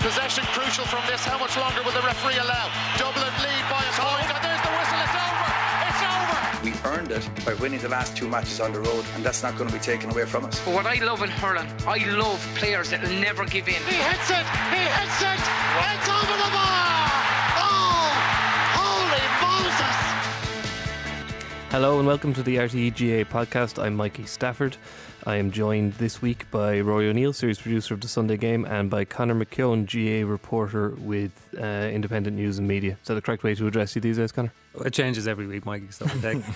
Possession crucial from this. How much longer will the referee allow? Dublin lead by a point, and there's the whistle. It's over. It's over. We earned it by winning the last 2 matches on the road, and that's not going to be taken away from us. But what I love in hurling, I love players that will never give in. He hits it. It's over the bar. Oh, holy Moses. Hello and welcome to the RTE GAA podcast. I'm Mikey Stafford. I am joined this week by Rory O'Neill, series producer of The Sunday Game, and by Conor McKeown, GAA reporter with Independent News and Media. Is that the correct way to address you these days, Conor? It changes every week, Mikey. So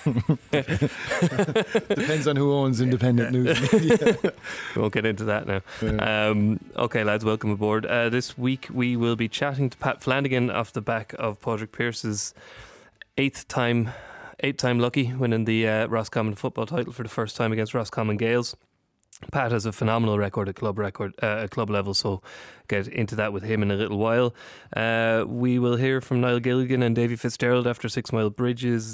depends on who owns Independent News and Media. We won't get into that now. Yeah. Okay, lads, welcome aboard. This week we will be chatting to Pat Flanagan off the back of Padraig Pearse's eighth time lucky, winning the Roscommon football title for the first time against Roscommon Gales. Pat has a phenomenal record at club level, so get into that with him in a little while. We will hear from Niall Gilligan and Davy Fitzgerald after 6 Mile Bridge's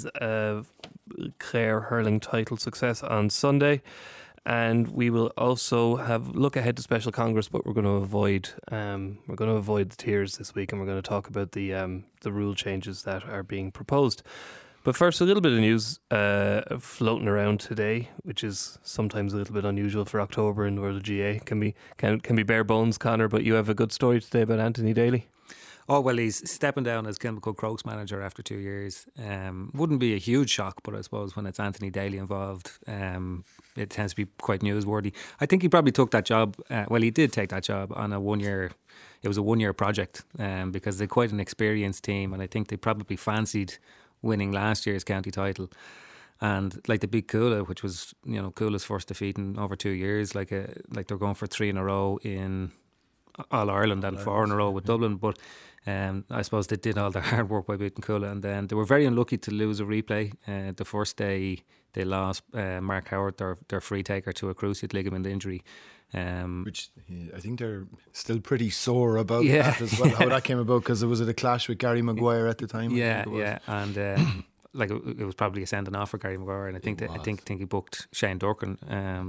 Clare hurling title success on Sunday. And we will also have look ahead to Special Congress, but we're going to avoid the tears this week, and we're going to talk about the rule changes that are being proposed. But first, a little bit of news floating around today, which is sometimes a little bit unusual for October in the world of GA. Can be bare bones, Conor, but you have a good story today about Anthony Daly. Oh, well, he's stepping down as Kilmacud Crokes manager after 2 years. Wouldn't be a huge shock, but I suppose when it's Anthony Daly involved, it tends to be quite newsworthy. I think he probably took that job, he did take that job on a 1 year. It was a 1 year project because they're quite an experienced team, and I think they probably fancied winning last year's county title, and like the big Coola, which was Coola's first defeat in over 2 years, like they're going for 3 in a row in All Ireland and 4 in a row with Dublin. But I suppose they did all their hard work by beating Coola, and then they were very unlucky to lose a replay. The first day they lost Mark Howard, their free taker, to a cruciate ligament injury. Which I think they're still pretty sore about that as well, how that came about, because there was a clash with Gary Maguire at the time. And it was probably a sending off for Gary Maguire, and I think he booked Shane Durkin.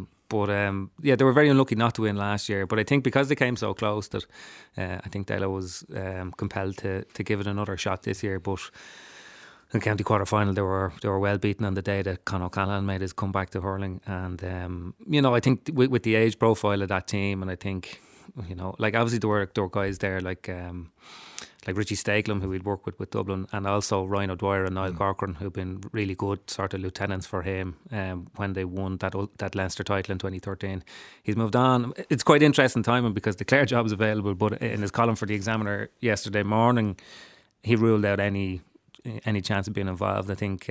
They were very unlucky not to win last year, but I think because they came so close that I think Dela was compelled to give it another shot this year. But in county quarter final, they were well beaten on the day that Con O'Callaghan made his comeback to hurling, and I think with the age profile of that team, and I think obviously there were guys there like Richie Stakelum, who we'd worked with Dublin, and also Ryan O'Dwyer and Niall Corcoran, who've been really good sort of lieutenants for him when they won that Leinster title in 2013. He's moved on. It's quite interesting timing because the Clare job is available, but in his column for the Examiner yesterday morning, he ruled out any chance of being involved. I think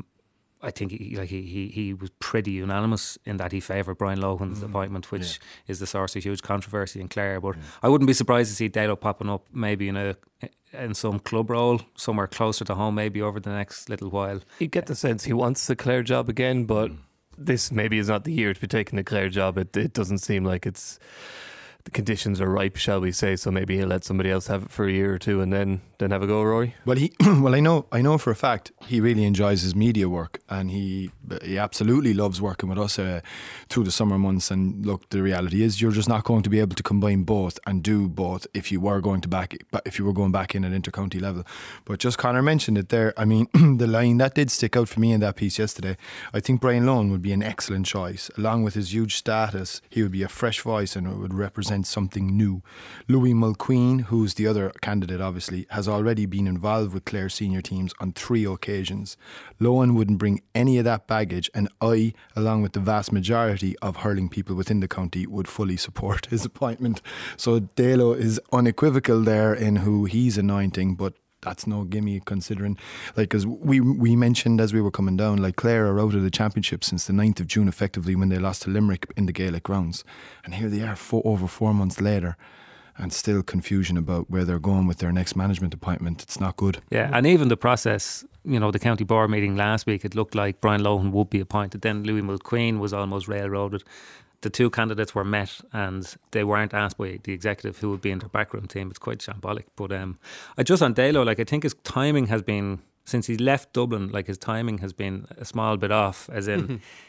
he was pretty unanimous in that he favoured Brian Lohan's appointment, which is the source of huge controversy in Clare. But I wouldn't be surprised to see Dalo popping up maybe in some club role somewhere closer to home, maybe over the next little while. You get the sense he wants the Clare job again, but this maybe is not the year to be taking the Clare job. It doesn't seem like the conditions are ripe, shall we say, so maybe he'll let somebody else have it for a year or two and then have a go, Rory. Well, I know for a fact he really enjoys his media work, and he absolutely loves working with us through the summer months. And look, the reality is you're just not going to be able to combine both and do both if you were going back in at intercounty level. But just Conor mentioned it there. I mean, the line that did stick out for me in that piece yesterday. I think Brian Lohan would be an excellent choice. Along with his huge status, he would be a fresh voice and it would represent something new. Louis Mulqueen, who's the other candidate obviously, has already been involved with Clare senior teams on 3 occasions. Lohan wouldn't bring any of that baggage, and I, along with the vast majority of hurling people within the county, would fully support his appointment. So Dalo is unequivocal there in who he's anointing, but that's no gimme, considering, as we mentioned as we were coming down, Clare are out of the championship since the 9th of June effectively, when they lost to Limerick in the Gaelic grounds, and here they are over 4 months later, and still confusion about where they're going with their next management appointment. It's not good. Yeah, and even the process, the county board meeting last week, it looked like Brian Lohan would be appointed. Then Louis Mulqueen was almost railroaded. The 2 candidates were met and they weren't asked by the executive who would be in their backroom team. It's quite shambolic. But just on Dalo, I think his timing has been, since he left Dublin, his timing has been a small bit off, as in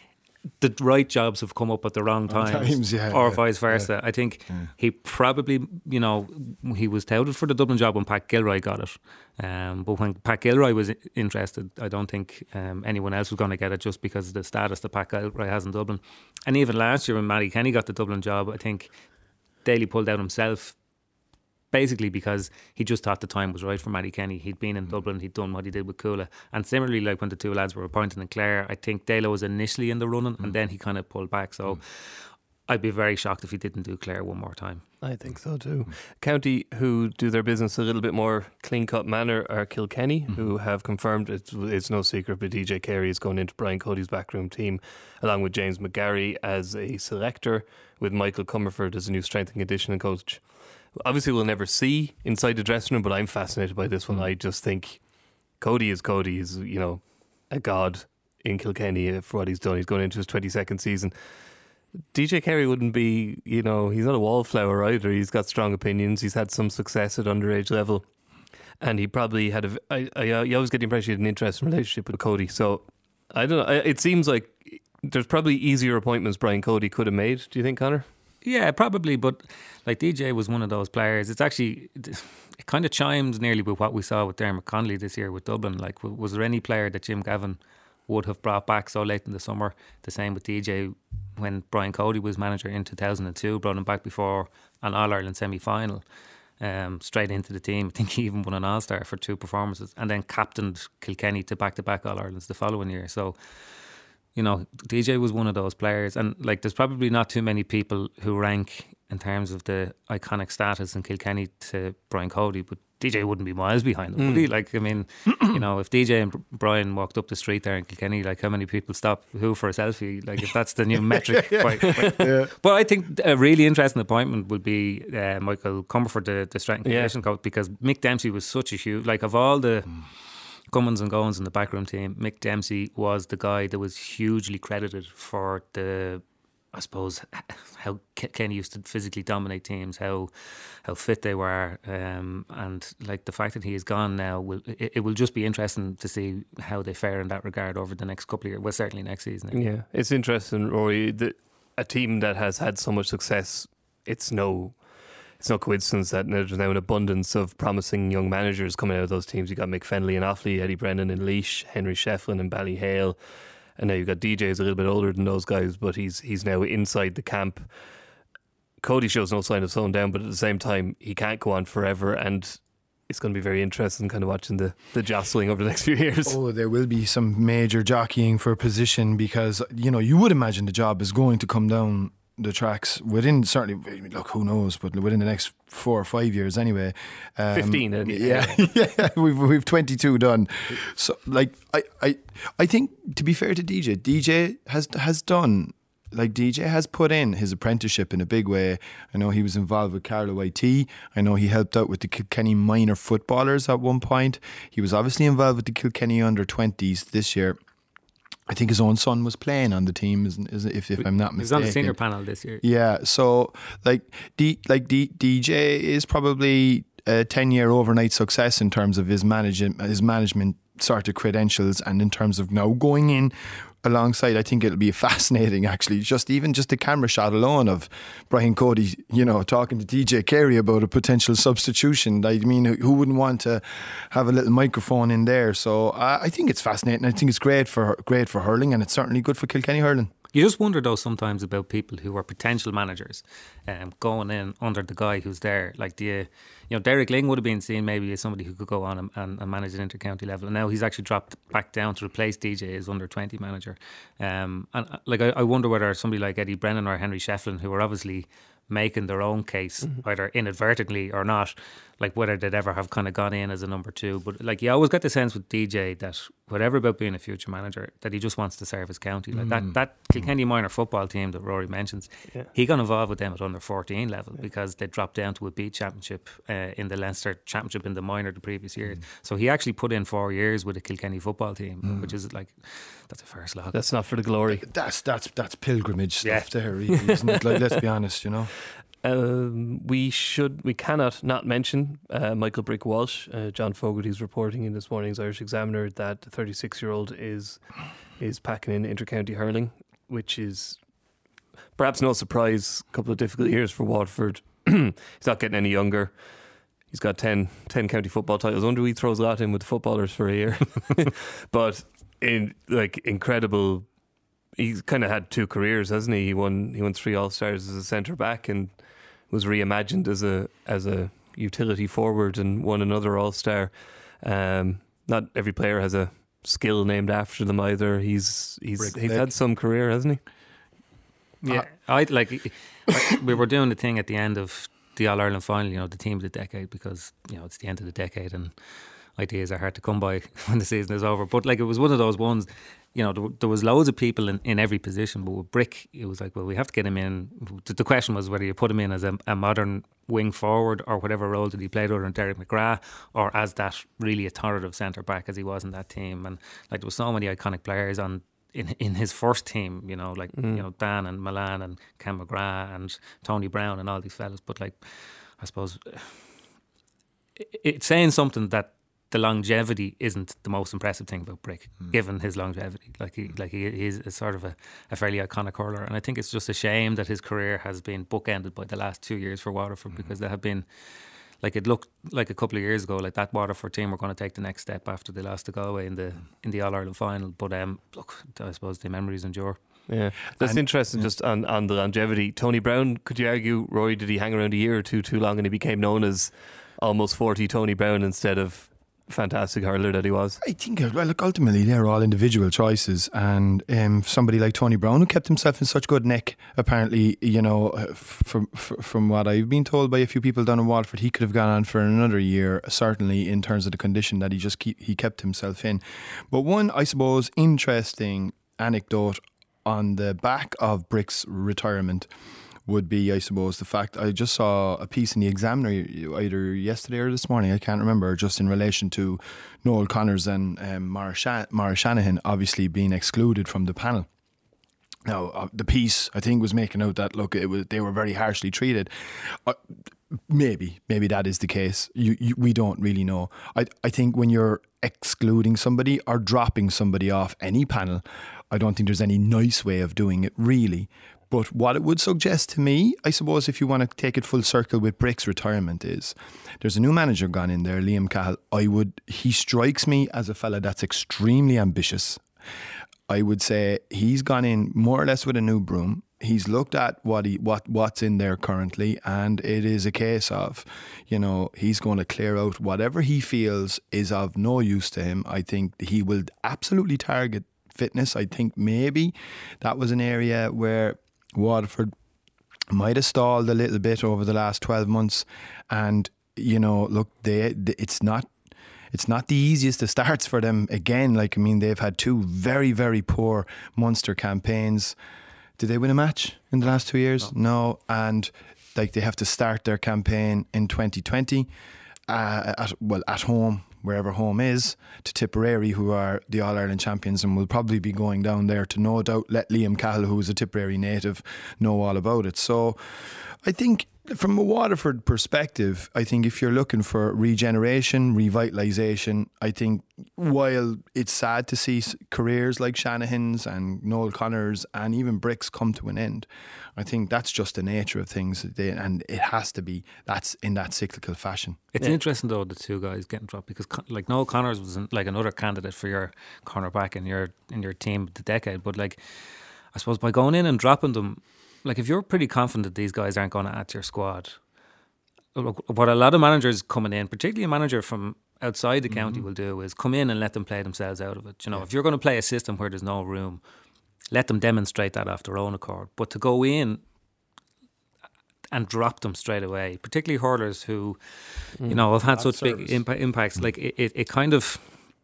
the right jobs have come up at the wrong times, or vice versa. Yeah. I think he probably, he was touted for the Dublin job when Pat Gilroy got it. But when Pat Gilroy was interested, I don't think anyone else was going to get it just because of the status that Pat Gilroy has in Dublin. And even last year when Matty Kenny got the Dublin job, I think Daly pulled out himself, basically because he just thought the time was right for Matty Kenny. He'd been in Dublin, he'd done what he did with Coola. And similarly, like when the two lads were appointed in Clare, I think Dalo was initially in the running and then he kind of pulled back. So I'd be very shocked if he didn't do Clare one more time. I think so too. County, who do their business a little bit more clean-cut manner, are Kilkenny, who have confirmed, it's no secret, but DJ Carey is going into Brian Cody's backroom team, along with James McGarry as a selector, with Michael Comerford as a new strength and conditioning coach. Obviously, we'll never see inside the dressing room, but I'm fascinated by this one. I just think Cody is, a god in Kilkenny for what he's done. He's going into his 22nd season. DJ Carey wouldn't be, he's not a wallflower either. He's got strong opinions. He's had some success at underage level. And he probably had you always get the impression he had an interesting relationship with Cody. So, I don't know. It seems like there's probably easier appointments Brian Cody could have made. Do you think, Conor? Yeah, probably, but like DJ was one of those players. It kind of chimes nearly with what we saw with Dermot Connolly this year with Dublin. Like, was there any player that Jim Gavin would have brought back so late in the summer? The same with DJ when Brian Cody was manager in 2002, brought him back before an All-Ireland semi-final, straight into the team. I think he even won an All-Star for 2 performances and then captained Kilkenny to back-to-back All-Irelands the following year. So, DJ was one of those players, and like there's probably not too many people who rank in terms of the iconic status in Kilkenny to Brian Cody, but DJ wouldn't be miles behind him, would he? Like, I mean, if DJ and Brian walked up the street there in Kilkenny, like how many people stop who for a selfie? Like if that's the new metric. But I think a really interesting appointment would be Michael Comerford, the strength and conditioning coach, because Mick Dempsey was such a huge, like of all the comings and goings in the backroom team, Mick Dempsey was the guy that was hugely credited for I suppose, how Kenny used to physically dominate teams, how fit they were, and like the fact that he is gone now, it will just be interesting to see how they fare in that regard over the next couple of years. Well, certainly next season. Yeah, it's interesting, Rory, that a team that has had so much success, it's no coincidence that there's now an abundance of promising young managers coming out of those teams. You got Mick Fennelly in Offaly, Eddie Brennan in Laois, Henry Shefflin in Ballyhale, and now you've got DJ who's a little bit older than those guys, but he's now inside the camp. Cody shows no sign of slowing down, but at the same time he can't go on forever, and it's going to be very interesting kind of watching the jostling over the next few years. Oh, there will be some major jockeying for position, because you would imagine the job is going to come down the tracks within, certainly, look, who knows, but within the next 4 or 5 years anyway. 15 yeah, we've 22 done. So like I think, to be fair to DJ has done, like, DJ has put in his apprenticeship in a big way. I know he was involved with Carlow IT. I know he helped out with the Kilkenny minor footballers at one point. He was obviously involved with the Kilkenny under-20s this year. I think his own son was playing on the team, if I'm not mistaken. He's on the senior panel this year. Yeah, so DJ is probably a 10-year overnight success in terms of his management sort of credentials, and in terms of now going in alongside, I think it'll be fascinating actually, just the camera shot alone of Brian Cody, talking to DJ Carey about a potential substitution. I mean, who wouldn't want to have a little microphone in there? So I think it's fascinating. I think it's great for hurling, and it's certainly good for Kilkenny hurling. You just wonder though sometimes about people who are potential managers going in under the guy who's there. Like Derek Ling would have been seen maybe as somebody who could go on and manage an inter-county level, and now he's actually dropped back down to replace DJ as under-20 manager. And like I wonder whether somebody like Eddie Brennan or Henry Shefflin, who are obviously making their own case, either inadvertently or not, like whether they'd ever have kind of gone in as a number 2. But like you always get the sense with DJ that whatever about being a future manager, that he just wants to serve his county. Like that Kilkenny minor football team that Rory mentions, he got involved with them at under 14 level because they dropped down to a B championship in the Leinster Championship in the minor the previous year. So he actually put in 4 years with a Kilkenny football team, which is like, that's a fair slog. That's not for the glory. That's pilgrimage stuff there, really, isn't it? Like, let's be honest, We cannot not mention Michael Brick Walsh. John Fogarty's reporting in this morning's Irish Examiner that the 36-year-old is packing in inter-county hurling. which is perhaps no surprise. A couple of difficult years for Waterford. He's not getting any younger. He's got 10 county football titles. I wonder he throws a lot in with footballers for a year. But incredible. He's kind of had two careers, hasn't he? He won 3 All-Stars as a centre back and was reimagined as a utility forward and won another All-Star. Not every player has a skill named after them either. He's had some career, hasn't he? Yeah, we were doing the thing at the end of the All-Ireland final, the team of the decade, because it's the end of the decade and ideas are hard to come by when the season is over. But it was one of those ones, there was loads of people in every position, but with Brick, it was well, we have to get him in. The question was whether you put him in as a modern wing forward or whatever role that he played other than Derek McGrath, or as that really authoritative centre back as he was in that team. And there was so many iconic players in his first team, Dan and Milan and Ken McGrath and Tony Brown and all these fellas. But I suppose it's saying something that the longevity isn't the most impressive thing about Brick, given his longevity. He's a sort of a fairly iconic hurler, and I think it's just a shame that his career has been bookended by the last 2 years for Waterford, because they have been. It looked like a couple of years ago, that Waterford team were going to take the next step after they lost to Galway in the All-Ireland final. But look, I suppose the memories endure. Yeah, that's interesting. Just on the longevity, Tony Brown, could you argue, Rory, did he hang around a year or two too long and he became known as almost 40 Tony Brown instead of fantastic hurler that he was? I think, ultimately they're all individual choices, and somebody like Tony Brown, who kept himself in such good nick, apparently, from what I've been told by a few people down in Waterford, he could have gone on for another year, certainly in terms of the condition that he kept himself in. But one, I suppose, interesting anecdote on the back of Brick's retirement would be, I suppose, the fact I just saw a piece in the Examiner either yesterday or this morning, I can't remember, just in relation to Noel Connors and Mara Shanahan obviously being excluded from the panel. Now, the piece, I think, was making out that, look, they were very harshly treated. Maybe that is the case. We don't really know. I think when you're excluding somebody or dropping somebody off any panel, I don't think there's any nice way of doing it, really. But what it would suggest to me, I suppose, if you want to take it full circle with Brick's retirement, is there's a new manager gone in there, Liam Cahill. He strikes me as a fella that's extremely ambitious. I would say he's gone in more or less with a new broom. He's looked at what's in there currently, and it is a case of, he's going to clear out whatever he feels is of no use to him. I think he will absolutely target fitness. I think maybe that was an area where Waterford might have stalled a little bit over the last 12 months, and look, it's not the easiest of starts for them again. They've had 2 very, very poor Munster campaigns. Did they win a match in the last 2 years? No. And they have to start their campaign in 2020 at home, wherever home is, to Tipperary, who are the All-Ireland champions, and will probably be going down there to, no doubt, let Liam Cahill, who is a Tipperary native, know all about it. So I think from a Waterford perspective, I think if you're looking for regeneration, revitalisation, I think while it's sad to see careers like Shanahan's and Noel Connors and even Brick's come to an end, I think that's just the nature of things, and it has to be. That's in that cyclical fashion. It's interesting though, the 2 guys getting dropped, because Noel Connors was another candidate for your cornerback in your team of the decade. But I suppose by going in and dropping them, if you're pretty confident that these guys aren't going to add to your squad, what a lot of managers coming in, particularly a manager from outside the county, will do is come in and let them play themselves out of it. If you're going to play a system where there's no room, let them demonstrate that off their own accord. But to go in and drop them straight away, particularly hurlers who, have had such big impacts, it kind of...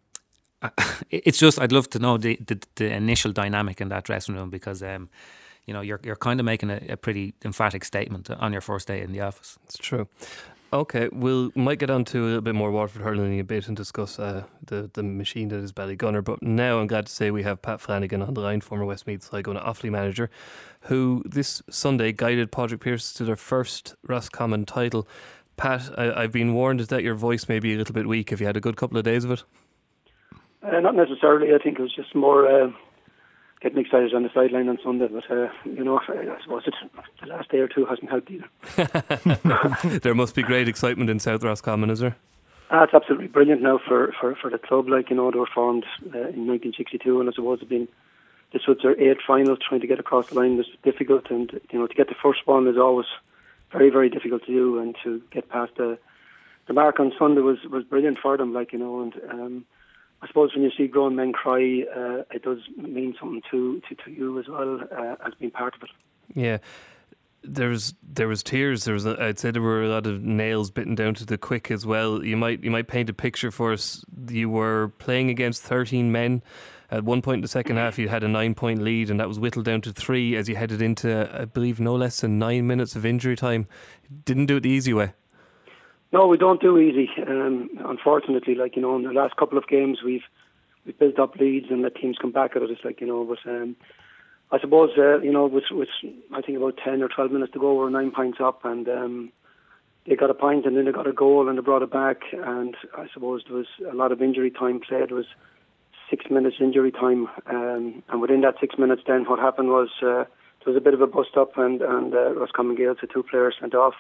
It's just, I'd love to know the initial dynamic in that dressing room, because you're kind of making a pretty emphatic statement on your first day in the office. It's true. Okay, might get on to a little bit more Waterford hurling in a bit and discuss the machine that is Ballygunner. But now I'm glad to say we have Pat Flanagan on the line, former Westmeath Sligo Offaly manager, who this Sunday guided Padraig Pearse to their first Roscommon title. Pat, I've been warned that your voice may be a little bit weak. Have you had a good couple of days of it? Not necessarily. I think it was just more getting excited on the sideline on Sunday, but you know, I suppose the last day or two hasn't helped either. There must be great excitement in South Roscommon, is there? It's absolutely brilliant now for the club. Like, you know, they were formed in 1962, and I suppose this was their 8th final. Trying to get across the line was difficult, and you know, to get the first one is always very, very difficult to do, and to get past the mark on Sunday was brilliant for them. Like, you know, and I suppose when you see grown men cry, it does mean something to you as well, as being part of it. Yeah. There was tears. I'd say there were a lot of nails bitten down to the quick as well. You might paint a picture for us. You were playing against 13 men. At one point in the second half, you had a 9-point lead, and that was whittled down to 3 as you headed into, I believe, no less than 9 minutes of injury time. Didn't do it the easy way. No, we don't do easy. Unfortunately, like, you know, in the last couple of games, we've built up leads and let teams come back at us. Like, you know, but I suppose, you know, with I think about 10 or 12 minutes to go, we were 9 points up, and they got a point, and then they got a goal, and they brought it back. And I suppose there was a lot of injury time played. There was 6 minutes injury time, and within that 6 minutes, then what happened was there was a bit of a bust up, and Roscommon Gaels had 2 players sent off.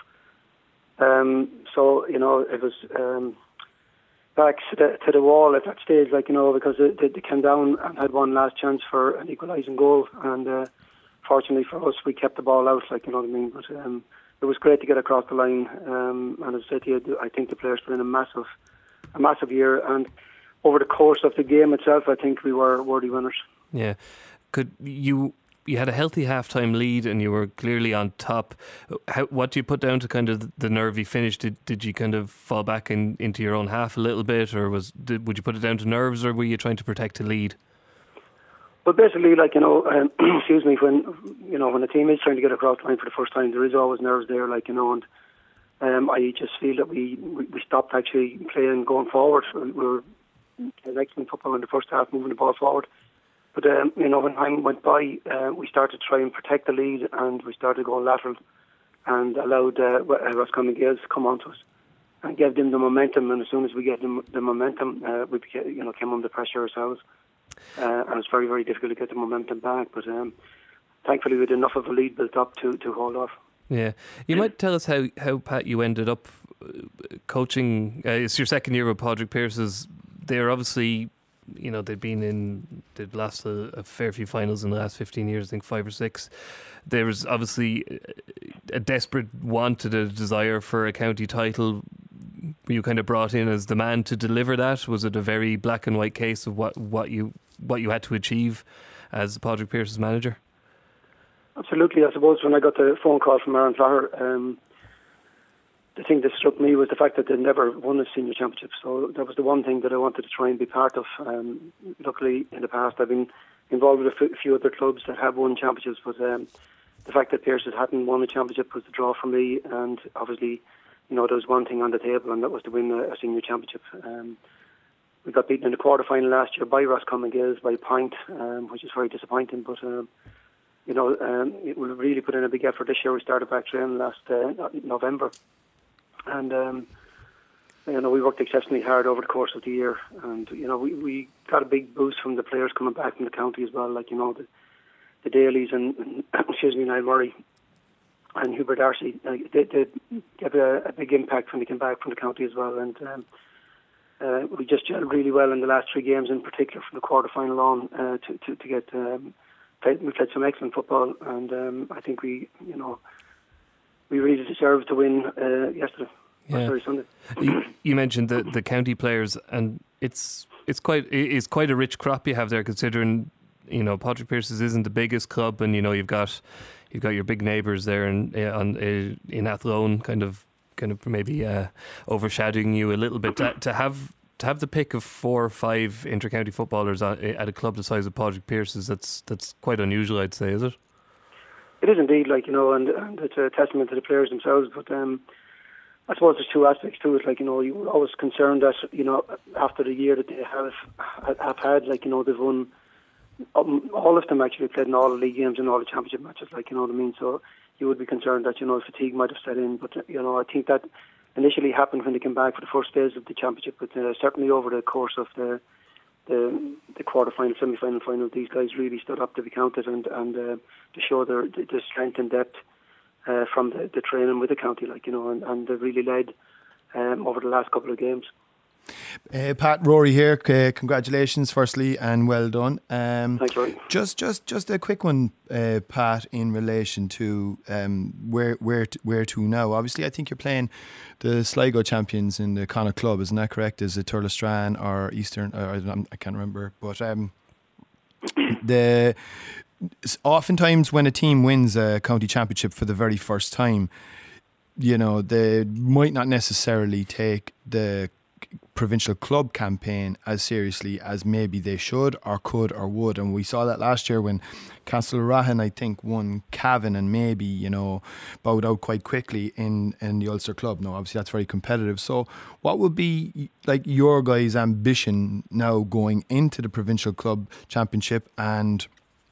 So, you know, it was back to the wall at that stage, like, you know, because they came down and had one last chance for an equalising goal, and fortunately for us, we kept the ball out, like, you know what I mean. But it was great to get across the line, and as I said to you, I think the players put in a massive year, and over the course of the game itself, I think we were worthy winners. Yeah. You had a healthy half-time lead, and you were clearly on top. What do you put down to kind of the nervy finish? Did you kind of fall back into your own half a little bit, or would you put it down to nerves, or were you trying to protect the lead? Well, basically, like, you know, excuse me, when a team is trying to get across the line for the first time, there is always nerves there, like, you know, and I just feel that we stopped actually playing going forward. We were excellent football in the first half, moving the ball forward. But, you know, when time went by, we started to try and protect the lead, and we started going lateral and allowed Roscommon Gaels to come onto us and gave them the momentum. And as soon as we gave them the momentum, we came under pressure ourselves. And it's very, very difficult to get the momentum back. But thankfully, we had enough of a lead built up to hold off. Yeah. You might tell us how Pat, you ended up coaching. It's your second year with Padraig Pearses. They're obviously, you know, they'd lost a fair few finals in the last 15 years, I think 5 or 6. There was obviously a desperate want and a desire for a county title. Were you kind of brought in as the man to deliver that? Was it a very black and white case of what you had to achieve as Padraig Pearses manager? Absolutely. I suppose when I got the phone call from Aaron Flaher, the thing that struck me was the fact that they'd never won a senior championship. So that was the one thing that I wanted to try and be part of. Luckily, in the past, I've been involved with a few other clubs that have won championships, but the fact that Pearses hadn't won a championship was the draw for me. And obviously, you know, there was one thing on the table, and that was to win a senior championship. We got beaten in the quarter-final last year by Roscommon Gaels by a point, which is very disappointing. But you know, we really put in a big effort this year. We started back training last November. And, you know, we worked exceptionally hard over the course of the year. And, you know, we got a big boost from the players coming back from the county as well. Like, you know, the Dailies and Niall Murray and Hubert Darcy, they gave a big impact when they came back from the county as well. And we just gelled really well in the last 3 games, in particular from the quarter-final on, to get... we played some excellent football, and I think we really deserved to win yesterday. Yeah. Sorry, Sunday. You mentioned the county players, and it's quite a rich crop you have there, considering, you know, Padraig Pearses isn't the biggest club, and you know you've got your big neighbours there in Athlone, kind of maybe overshadowing you a little bit. To have the pick of 4 or 5 inter-county footballers at a club the size of Padraig Pearses, that's quite unusual, I'd say, is it? It is indeed, like, you know, and it's a testament to the players themselves. But I suppose there's 2 aspects to it. Like, you know, you were always concerned that, you know, after the year that they have had, like, you know, they've won, all of them actually played in all the league games and all the championship matches, like, you know what I mean. So you would be concerned that, you know, fatigue might have set in. But, you know, I think that initially happened when they came back for the first phase of the championship. But certainly over the course of the the quarter-final, semi-final, final, these guys really stood up to be counted and to show their strength and depth from the training with the county, and they really led over the last couple of games. Pat, Rory here. Congratulations, firstly, and well done. Thanks, Rory. Just a quick one, Pat, in relation to where to now. Obviously, I think you're playing the Sligo champions in the Connacht Club. Isn't that correct? Is it Turlestrane or Eastern? I can't remember. But oftentimes when a team wins a county championship for the very first time, they might not necessarily take the provincial club campaign as seriously as maybe they should or could or would, and we saw that last year when Castlerahan, I think, won Cavan and maybe bowed out quite quickly in the Ulster Club. Now obviously that's very competitive, so what would be like your guys' ambition now going into the provincial club championship, and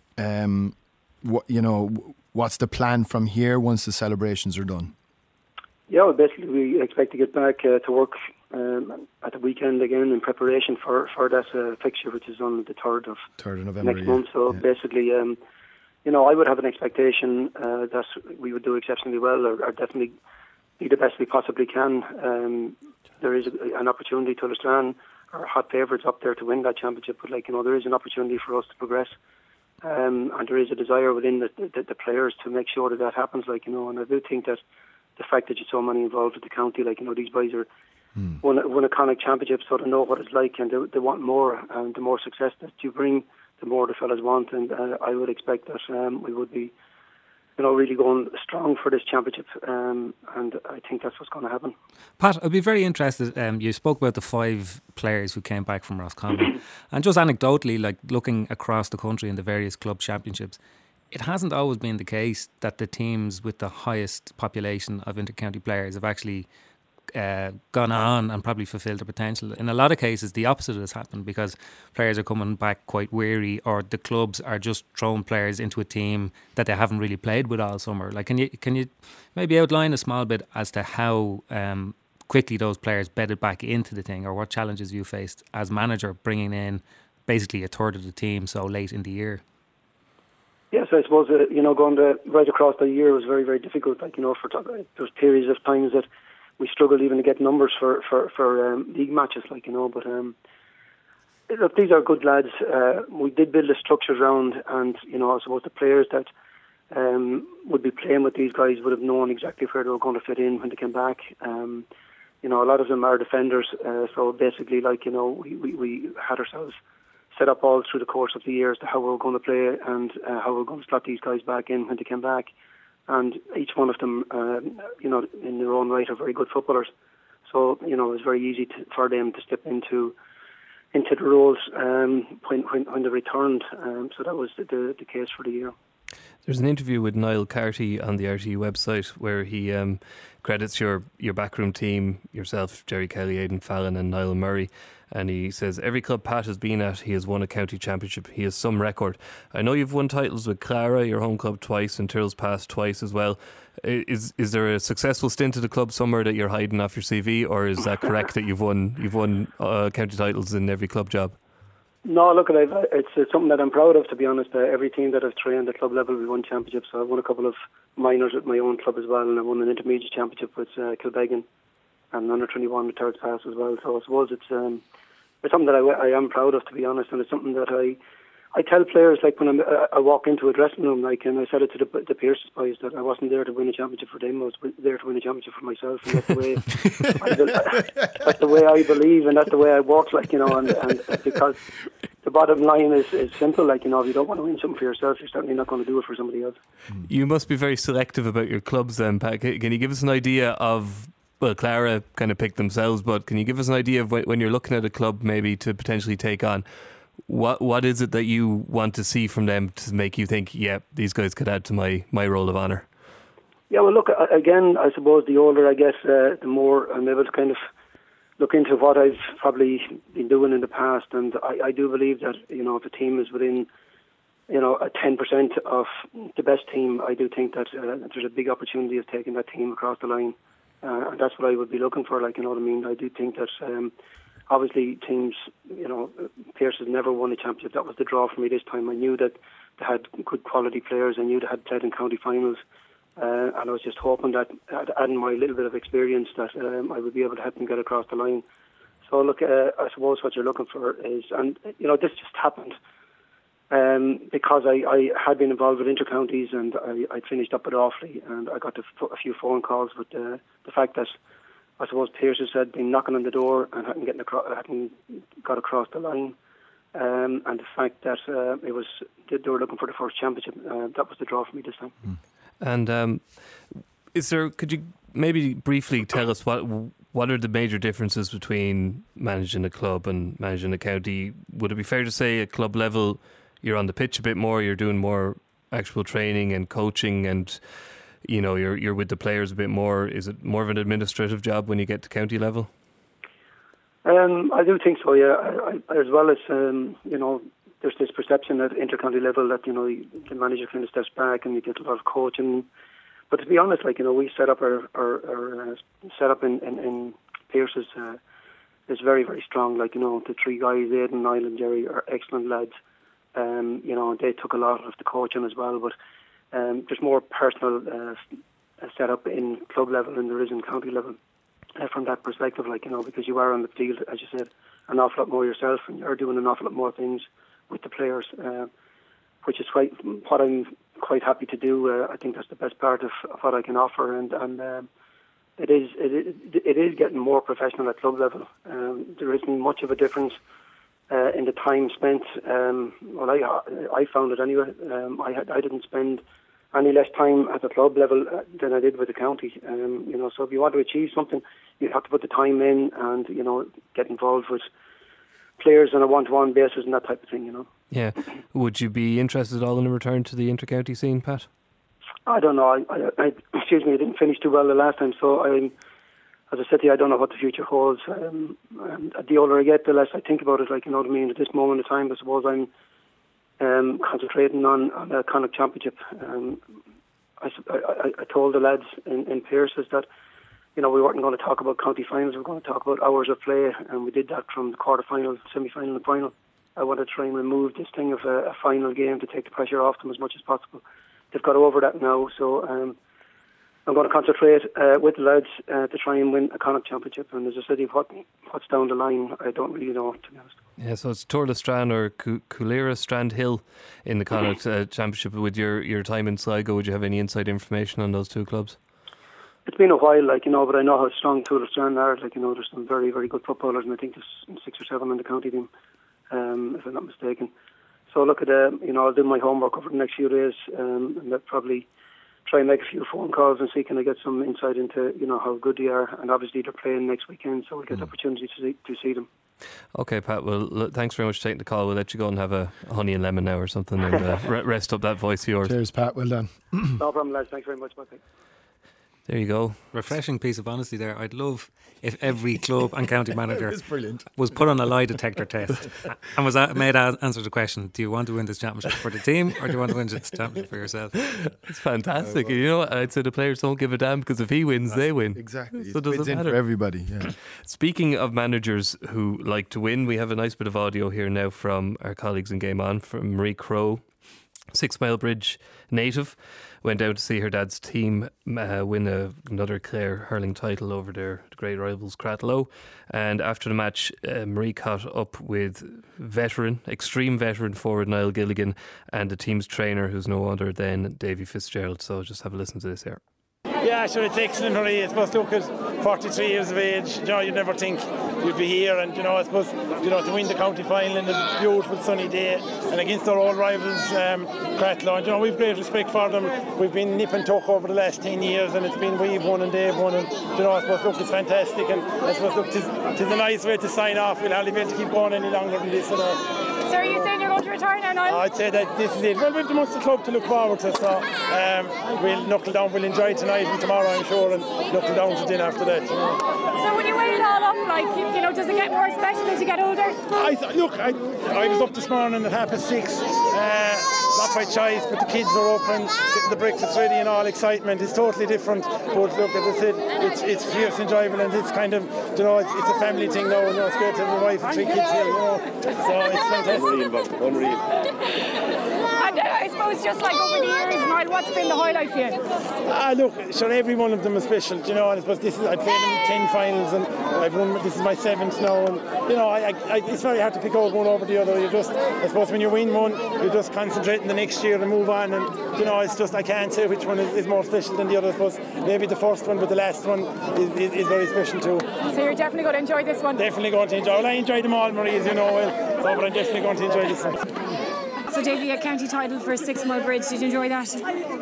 what's the plan from here once the celebrations are done? Yeah, well, basically we expect to get back to work at the weekend again in preparation for that fixture, which is on the 3rd of November next month. So basically, I would have an expectation that we would do exceptionally well, or definitely be the best we possibly can. There is an opportunity to Turlestrane are hot favourites up there to win that championship, but there is an opportunity for us to progress. And there is a desire within the players to make sure that happens, and I do think that the fact that you're so many involved with the county, these boys are won a Connacht championship, so they know what it's like, and they want more. And the more success that you bring, the more the fellas want. And I would expect that we would be, really going strong for this championship. And I think that's what's going to happen. Pat, I'd be very interested. You spoke about the 5 players who came back from Roscommon, and just anecdotally, looking across the country in the various club championships, it hasn't always been the case that the teams with the highest population of inter-county players have actually gone on and probably fulfilled their potential. In a lot of cases, the opposite has happened because players are coming back quite weary, or the clubs are just throwing players into a team that they haven't really played with all summer. Can you maybe outline a small bit as to how quickly those players bedded back into the thing, or what challenges you faced as manager bringing in basically a third of the team so late in the year? Yes, I suppose going right across the year was very, very difficult. There's periods of times that we struggled even to get numbers for league matches, but look, these are good lads. We did build a structure around, and I suppose the players that would be playing with these guys would have known exactly where they were going to fit in when they came back. A lot of them are defenders, so basically, we had ourselves set up all through the course of the year as to how we were going to play and how we were going to slot these guys back in when they came back. And each one of them, in their own right, are very good footballers. So, it was very easy for them to step into the roles when they returned. So that was the case for the year. There's an interview with Niall Carty on the RTE website where he credits your backroom team, yourself, Jerry Kelly, Aidan Fallon and Niall Murray. And he says, every club Pat has been at, he has won a county championship. He has some record. I know you've won titles with Clara, your home club, twice, and Tyrrell's Pass twice as well. Is there a successful stint at the club somewhere that you're hiding off your CV, or is that correct that you've won county titles in every club job? No, look, it's something that I'm proud of, to be honest. Every team that I've trained at club level, we won championships. So I've won a couple of minors at my own club as well, and I won an intermediate championship with Kilbeggan and under 21 with Tyrrell's Pass as well. So I suppose it's something that I am proud of, to be honest, and it's something that I tell players, when I walk into a dressing room, and I said it to the Pearses boys, that I wasn't there to win a championship for them, I was there to win a championship for myself, and that's the way that's the way I believe, and that's the way I walk, and because the bottom line is simple, if you don't want to win something for yourself, you're certainly not going to do it for somebody else. You must be very selective about your clubs then, Pat. Can you give us an idea of, well, Clara kind of picked themselves, but can you give us an idea of when you're looking at a club maybe to potentially take on, what is it that you want to see from them to make you think, yeah, these guys could add to my roll of honour? Yeah, well, look, again, I suppose the older I get, the more I'm able to kind of look into what I've probably been doing in the past, and I do believe that, if a team is within, a 10% of the best team, I do think that there's a big opportunity of taking that team across the line. And that's what I would be looking for, I do think that obviously teams, Pearse has never won a championship. That was the draw for me this time. I knew that they had good quality players. I knew they had played in county finals. And I was just hoping that, adding my little bit of experience, that I would be able to help them get across the line. So look, I suppose what you're looking for is, and this just happened because I had been involved with intercounties, and I finished up at Offaly, and I got a few phone calls. But the fact that I suppose Pearse had been knocking on the door and hadn't got across the line, and the fact that they were looking for the first championship, that was the draw for me this time. And could you maybe briefly tell us what are the major differences between managing a club and managing a county? Would it be fair to say at club level you're on the pitch a bit more, you're doing more actual training and coaching, and you're with the players a bit more? Is it more of an administrative job when you get to county level? I do think so, yeah. As well as there's this perception at intercounty level that the manager kind of steps back and you get a lot of coaching. But to be honest, we set up our setup in Pearse's is very, very strong. The three guys, Aidan, Niall and Jerry, are excellent lads. They took a lot of the coaching as well. But there's more personal setup in club level than there is in county level. From that perspective, because you are on the field, as you said, an awful lot more yourself, and you're doing an awful lot more things with the players, which is what I'm quite happy to do. I think that's the best part of what I can offer, and it is getting more professional at club level. There isn't much of a difference in the time spent. I found it anyway. I didn't spend any less time at the club level than I did with the county. So if you want to achieve something, you have to put the time in and get involved with players on a one-to-one basis and that type of thing. Yeah. Would you be interested at all in a return to the inter-county scene, Pat? I don't know. I didn't finish too well the last time, so as I said to you, I don't know what the future holds. And the older I get, the less I think about it. At this moment in time, I suppose I'm concentrating on the Connacht Championship. I told the lads in Pearse's that we weren't going to talk about county finals. We were going to talk about hours of play, and we did that from the quarter-final, semi-final and final. I want to try and remove this thing of a final game to take the pressure off them as much as possible. They've got over that now, so I'm going to concentrate with the lads to try and win a Connacht Championship. And as I said, what's down the line, I don't really know, to be honest. Yeah, so it's Tour de Strand or Coolera Strand Hill in the Connacht Championship. With your time in Sligo, would you have any inside information on those two clubs? It's been a while, but I know how strong Tour de Strand are. There's some very, very good footballers, and I think there's 6 or 7 on the county team, if I'm not mistaken. So look at I'll do my homework over the next few days, and I'll probably try and make a few phone calls and see can I get some insight into how good they are. And obviously they're playing next weekend, so we'll get the opportunity to see them. Okay, Pat, well, thanks very much for taking the call. We'll let you go and have a honey and lemon now or something and rest up that voice of yours. Cheers, Pat, well done. No problem, lads, thanks very much. Bye. There you go. Refreshing piece of honesty there. I'd love if every club and county manager was put on a lie detector test and was made answer the question, do you want to win this championship for the team or do you want to win this championship for yourself? It's fantastic. I'd say the players don't give a damn because if he wins, they win. Exactly. So it doesn't matter. For everybody. Yeah. Speaking of managers who like to win, we have a nice bit of audio here now from our colleagues in Game On, from Marie Crowe, 6 Mile Bridge native. Went down to see her dad's team win another Clare hurling title over their great rivals Cratloe. And after the match, Marie caught up with extreme veteran forward Niall Gilligan and the team's trainer, who's no other than Davy Fitzgerald. So just have a listen to this here. Yeah, sure, it's excellent, Marie. I suppose, look, at 43 years of age, you'd never think you'd be here. And, I suppose, to win the county final in a beautiful sunny day and against our old rivals, Cratloe. And, we've great respect for them. We've been nip and tuck over the last 10 years and it's been we've won and they've won. And, I suppose, look, it's fantastic. And I suppose, look, it's a nice way to sign off. We'll hardly be able to keep going any longer than this. So are you saying you're going to retire now, Niall? I'd say that this is it. Well, we've the Munster club to look forward to, so we'll knuckle down, we'll enjoy tonight and tomorrow, I'm sure, and knuckle down to dinner after that. So when you weigh it all up, does it get more special as you get older? I was up this morning at 6:30. not by choice, but the kids are open, getting the breakfast ready and all excitement. It's totally different. But look, as I said, it's fierce enjoyable, and it's kind of, you know, it's a family thing now. You know, it's great to have a wife and 3 kids here, you know. So it's fantastic. Unreal. And I suppose just like over the years, Niall, what's been the highlight for you? Look, sure, every one of them is special, you know. And I suppose I played in 10 finals, and I've won. This is my 7th now, and you know, it's very hard to pick out one over the other. I suppose when you win one, you just concentrate on the next year and move on. And you know, it's just I can't say which one is more special than the other. I suppose maybe the first one, but the last one is very special too. So you're definitely going to enjoy this one. Definitely going to enjoy. Well, I enjoyed them all, Marie, as you know well. So, but I'm definitely going to enjoy this one. So Davy, a county title for 6 Mile Bridge. Did you enjoy that?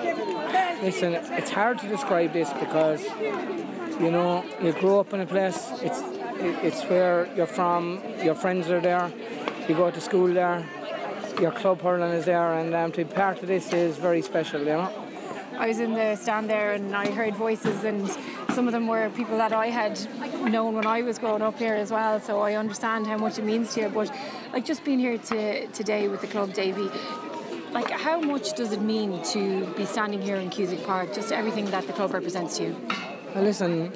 Listen, it's hard to describe this because, you know, you grow up in a place, it's where you're from, your friends are there, you go to school there, your club hurling is there, and to be part of this is very special, you know. I was in the stand there and I heard voices, and some of them were people that I had known when I was growing up here as well, so I understand how much it means to you. But like, just being here today with the club, Davy, like, how much does it mean to be standing here in Cusack Park, just everything that the club represents to you? Well, listen,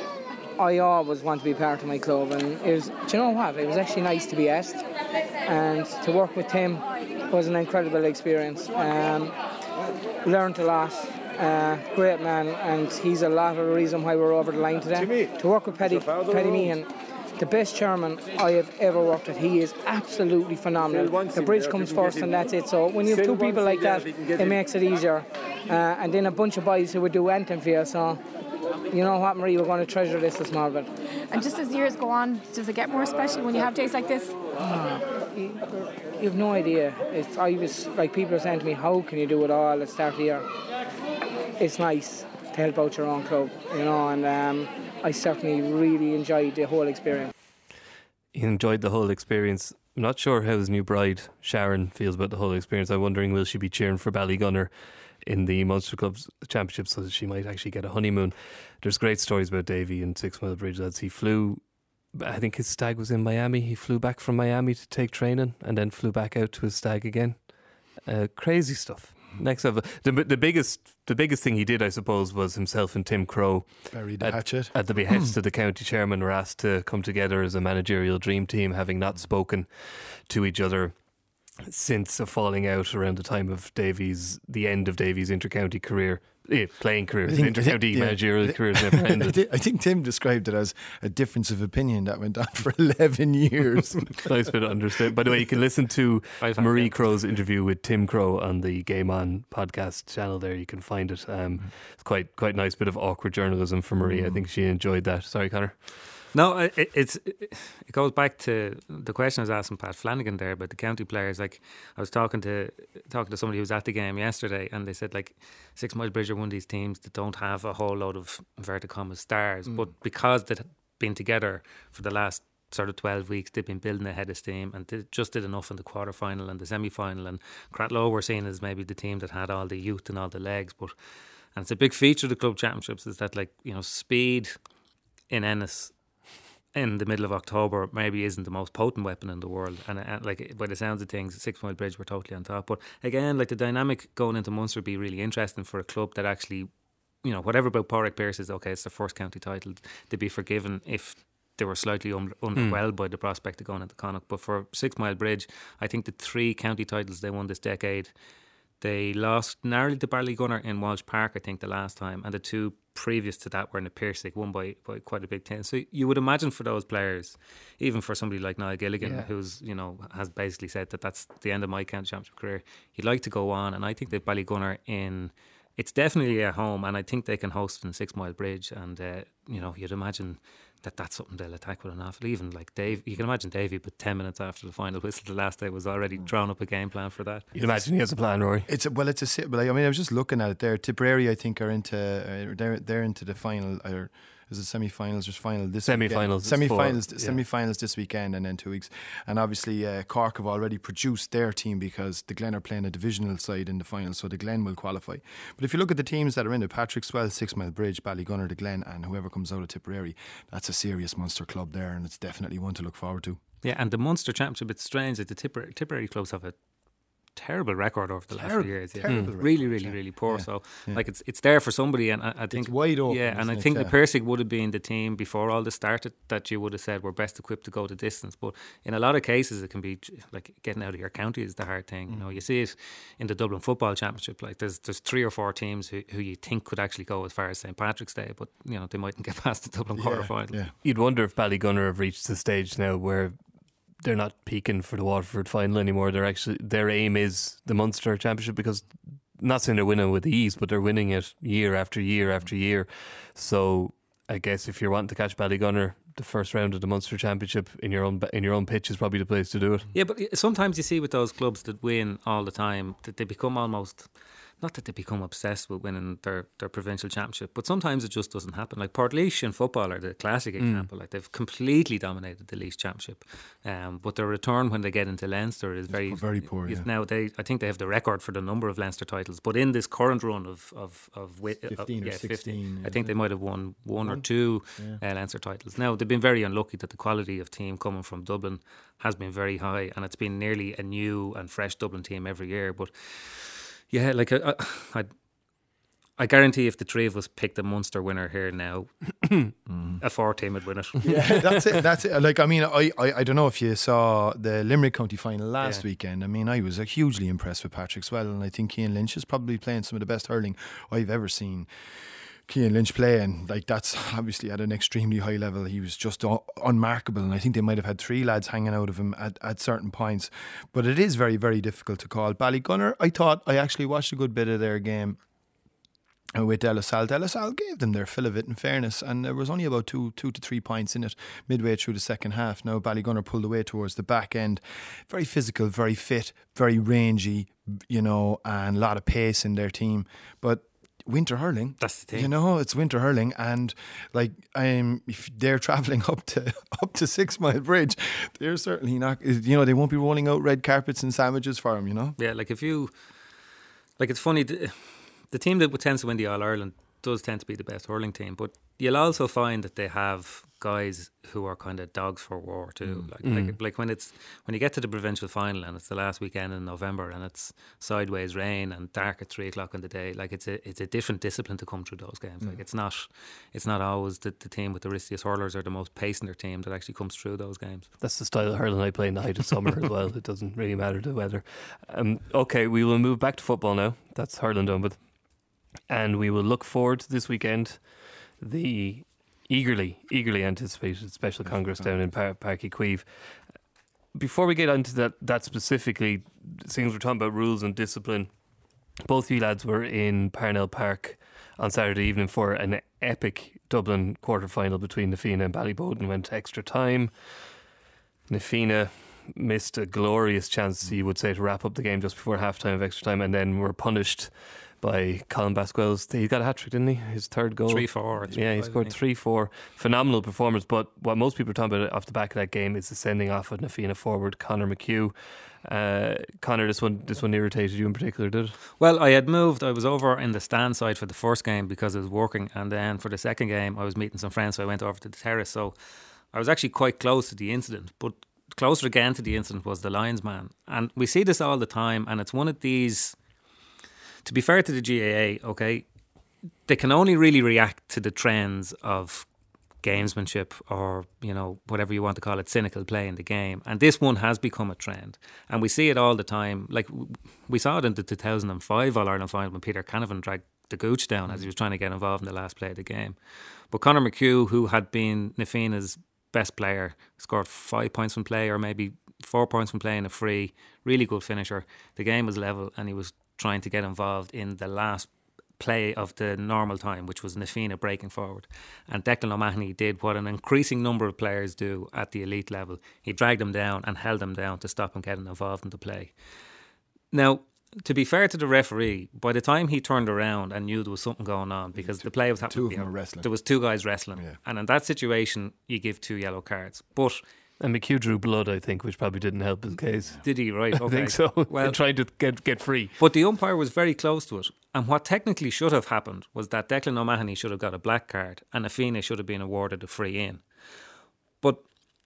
I always want to be part of my club, and it was, do you know what, it was actually nice to be asked, and to work with Tim was an incredible experience. Learned a lot. Great man, and he's a lot of the reason why we're over the line today. To work with Paddy Meehan, the best chairman I have ever worked with. He is absolutely phenomenal. The bridge comes first, and that's it. So when you have 2 people like that, it makes it easier. And then a bunch of boys who would do anything for you. So you know what, Marie, we're going to treasure this a small bit. And just as years go on, does it get more special when you have days like this? You have no idea. I was like, people are saying to me, how can you do it all at the start of the year? It's nice to help out your own club, you know, and I certainly really enjoyed the whole experience. He enjoyed the whole experience. I'm not sure how his new bride, Sharon, feels about the whole experience. I'm wondering, will she be cheering for Ballygunner in the Munster Clubs Championship so that she might actually get a honeymoon? There's great stories about Davy and 6 Mile Bridge, lads. He flew, I think his stag was in Miami. He flew back from Miami to take training and then flew back out to his stag again. Crazy stuff. Next level. The biggest thing he did, I suppose, was himself and Tim Crowe buried the hatchet at the behest of the county chairman, were asked to come together as a managerial dream team, having not spoken to each other since a falling out around the time of the end of Davy's intercounty career. Playing career. His intercounty managerial career has never ended. I think Tim described it as a difference of opinion that went on for 11 years. Nice bit of understanding. By the way, you can listen to Marie Crowe's interview with Tim Crowe on the Game On podcast channel there. You can find it. It's quite nice bit of awkward journalism for Marie. I think she enjoyed that. Sorry, Conor. No, it goes back to the question I was asking Pat Flanagan there about the county players. Like, I was talking to somebody who was at the game yesterday, and they said, like, 6 Mile Bridge are one of these teams that don't have a whole load of inverted commas stars, but because they've been together for the last sort of 12 weeks, they've been building a head of steam, and they just did enough in the quarter-final and the semi-final. And Cratloe were seen as maybe the team that had all the youth and all the legs, and it's a big feature of the club championships is that, like, you know, speed in Ennis in the middle of October maybe isn't the most potent weapon in the world, and like, by the sounds of things, 6 Mile Bridge were totally on top. But again, like, the dynamic going into Munster would be really interesting for a club that actually, you know, whatever about Pádraig Pearse is, okay, it's their first county title, they'd be forgiven if they were slightly underwhelmed by the prospect of going into Connacht. But for 6 Mile Bridge, I think the 3 county titles they won this decade, they lost narrowly to Ballygunner in Walsh Park, I think, the last time, and the 2 previous to that were in the Piercing, won by quite a big 10. So you would imagine for those players, even for somebody like Niall Gilligan, who's, you know, has basically said that that's the end of my county championship career, he'd like to go on. And I think that Ballygunner it's definitely at home, and I think they can host in 6 Mile Bridge. And you know, you'd imagine that's something they'll attack with an awful. Even like Dave, you can imagine Davey, but 10 minutes after the final whistle the last day, was already drawn up a game plan for that. You'd imagine he has a plan, Rory. I was just looking at it there. Tipperary, I think, are into they're into the final. Or is it semi-finals or final this semi-finals? Semi-finals this weekend, and then 2 weeks. And obviously Cork have already produced their team because the Glen are playing a divisional side in the final, so the Glen will qualify. But if you look at the teams that are in it, Patrick Swell, 6 Mile Bridge, Ballygunner, the Glen, and whoever comes out of Tipperary, that's a serious Munster club there, and it's definitely one to look forward to. Yeah, and the Munster Championship, it's strange that the Tipperary clubs have a terrible record over the last few years. Yeah. Terrible Really, record, really poor. So like it's there for somebody, and I think it's wide open. Yeah, and I think the Persic would have been the team before all this started that you would have said were best equipped to go the distance. But in a lot of cases, it can be like getting out of your county is the hard thing. You know, you see it in the Dublin Football Championship. Like there's 3 or 4 teams who you think could actually go as far as St. Patrick's Day, but you know they mightn't get past the Dublin quarter final. Yeah. You'd wonder if Ballygunner have reached the stage now where they're not peaking for the Waterford final anymore. Their aim is the Munster Championship, because not saying they're winning with ease, but they're winning it year after year after year. So I guess if you're wanting to catch Ballygunner, the first round of the Munster Championship in your own pitch is probably the place to do it. Yeah, but sometimes you see with those clubs that win all the time that they become almost, not that they become obsessed with winning their provincial championship, but sometimes it just doesn't happen. Like Portlaoise in football are the classic example. Like they've completely dominated the Laois Championship, but their return when they get into Leinster is very poor. Now I think they have the record for the number of Leinster titles, but in this current run of 15 or 16, I think they might have won one or two Leinster titles. Now they've been very unlucky that the quality of team coming from Dublin has been very high, and it's been nearly a new and fresh Dublin team every year. But yeah, like I guarantee if the 3 of us picked a Munster winner here now, a 4 team would win it. Yeah, that's it. Like, I mean, I don't know if you saw the Limerick County final last weekend. I mean, I was hugely impressed with Patrick Swell, and I think Cian Lynch is probably playing some of the best hurling I've ever seen Cian Lynch play, and like that's obviously at an extremely high level. He was just unmarkable, and I think they might have had 3 lads hanging out of him at certain points. But it is very, very difficult to call. Ballygunner, I actually watched a good bit of their game with De La Salle. De La Salle gave them their fill of it, in fairness, and there was only about 2 to 3 points in it midway through the second half. Now Ballygunner pulled away towards the back end. Very physical, very fit, very rangy, you know, and a lot of pace in their team. But winter hurling, that's the thing. You know, it's winter hurling, and like if they're travelling up to 6 Mile Bridge, they're certainly not. You know, they won't be rolling out red carpets and sandwiches for them. You know. Yeah, like it's funny. The team that tends to win the All Ireland does tend to be the best hurling team, but you'll also find that they have guys who are kind of dogs for war too. Like when you get to the provincial final and it's the last weekend in November and it's sideways rain and dark at 3 o'clock in the day, like it's a different discipline to come through those games. Like it's not always the team with the riskiest hurlers or the most pace in their team that actually comes through those games. That's the style of hurling I play in the height of summer as well. It doesn't really matter the weather. Okay, we will move back to football now. That's hurling done with. And we will look forward to this weekend, the eagerly anticipated special congress down in Páirc Uí Chaoimh. Before we get into that specifically, seeing we're talking about rules and discipline, both you lads were in Parnell Park on Saturday evening for an epic Dublin quarter-final between Na Fianna and Ballyboden. Went to extra time. Na Fianna missed a glorious chance, you would say, to wrap up the game just before half-time of extra time, and then were punished by Colin Basquel's. He got a hat-trick, didn't he? His third goal. 3-4. Yeah, he scored 3-4. Phenomenal performance. But what most people are talking about off the back of that game is the sending off of Na Fianna forward Conor McHugh. Conor, this one irritated you in particular, did it? Well, I had moved. I was over in the stand side for the first game because I was working, and then for the second game I was meeting some friends, so I went over to the terrace. So I was actually quite close to the incident, but closer again to the incident was the linesman. And we see this all the time, and it's one of these... To be fair to the GAA, okay, they can only really react to the trends of gamesmanship or, you know, whatever you want to call it, cynical play in the game. And this one has become a trend. And we see it all the time. Like, we saw it in the 2005 All-Ireland final when Peter Canavan dragged the gooch down as he was trying to get involved in the last play of the game. But Conor McHugh, who had been Na Fianna's best player, scored 5 points from play or maybe 4 points from playing a free, really good finisher. The game was level and he was trying to get involved in the last play of the normal time, which was Na Fianna breaking forward. And Declan O'Mahony did what an increasing number of players do at the elite level. He dragged them down and held them down to stop him getting involved in the play. Now, to be fair to the referee, by the time he turned around and knew there was something going on, because the play was happening, there was 2 guys wrestling. Yeah. And in that situation, you give 2 yellow cards. But... And McHugh drew blood, I think, which probably didn't help his case. Did he? Right, okay. I think so. Well, trying to get free. But the umpire was very close to it. And what technically should have happened was that Declan O'Mahony should have got a black card and Na Fianna should have been awarded a free in. But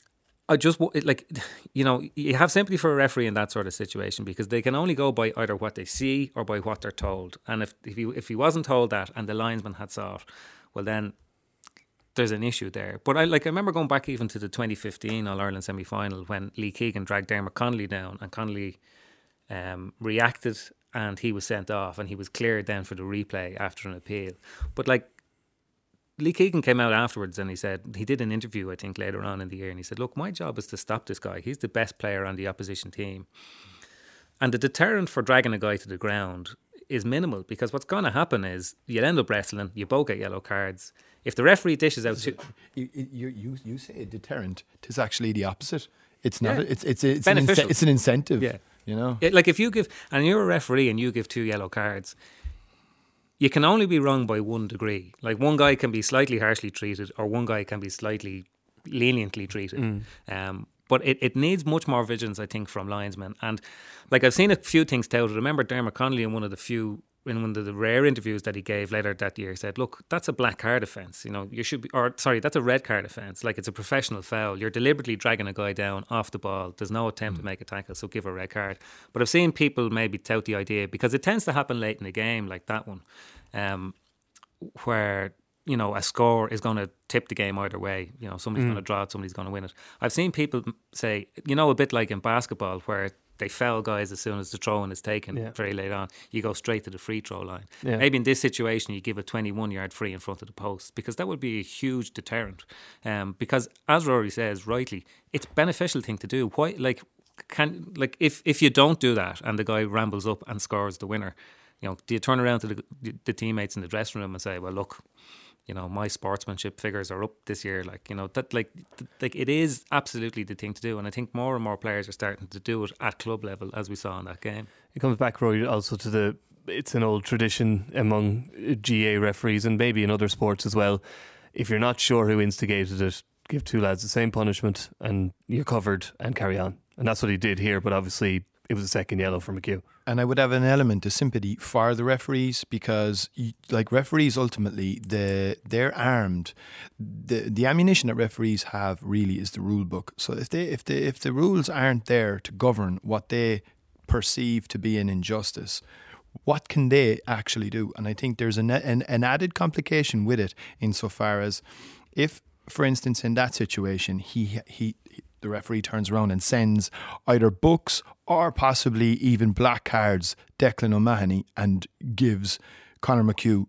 you have sympathy for a referee in that sort of situation because they can only go by either what they see or by what they're told. And if he wasn't told that and the linesman had saw it, well then there's an issue there. But I remember going back even to the 2015 All-Ireland semi-final when Lee Keegan dragged Dermot Connolly down and Connolly reacted and he was sent off and he was cleared then for the replay after an appeal. But Lee Keegan came out afterwards and he said, he did an interview I think later on in the year, and he said, look, my job is to stop this guy. He's the best player on the opposition team. And the deterrent for dragging a guy to the ground is minimal because what's going to happen is you'll end up wrestling, you both get yellow cards. If the referee dishes out... You say a deterrent, it's actually the opposite. It's not. Yeah. It's an incentive. Yeah. You know? If you give... And you're a referee and you give 2 yellow cards... You can only be wrong by 1 degree. Like one guy can be slightly harshly treated or one guy can be slightly leniently treated. But it needs much more vigilance, I think, from linesmen. And I've seen a few things touted. Remember Dermot Connolly in one of the rare interviews that he gave later that year said, look, that's a black card offence. That's a red card offence. It's a professional foul. You're deliberately dragging a guy down off the ball. There's no attempt to make a tackle, so give a red card. But I've seen people maybe tout the idea, because it tends to happen late in the game, like that one, where a score is going to tip the game either way. Somebody's going to draw it, somebody's going to win it. I've seen people say, a bit like in basketball where they foul guys as soon as the throw-in is taken very late on. You go straight to the free throw line. Yeah. Maybe in this situation you give a 21-yard free in front of the post, because that would be a huge deterrent. Because as Rory says rightly, it's a beneficial thing to do. Why? If you don't do that and the guy rambles up and scores the winner, do you turn around to the teammates in the dressing room and say, well, look, my sportsmanship figures are up this year. It is absolutely the thing to do. And I think more and more players are starting to do it at club level, as we saw in that game. It comes back, Roy, also to it's an old tradition among GA referees and maybe in other sports as well. If you're not sure who instigated it, give 2 lads the same punishment and you're covered and carry on. And that's what he did here, but obviously it was a second yellow for McHugh. And I would have an element of sympathy for the referees, because referees ultimately they're armed. The ammunition that referees have really is the rule book. So if the rules aren't there to govern what they perceive to be an injustice, what can they actually do? And I think there's an added complication with it, insofar as if, for instance, in that situation, the referee turns around and sends either books or possibly even black cards Declan O'Mahony and gives Conor McHugh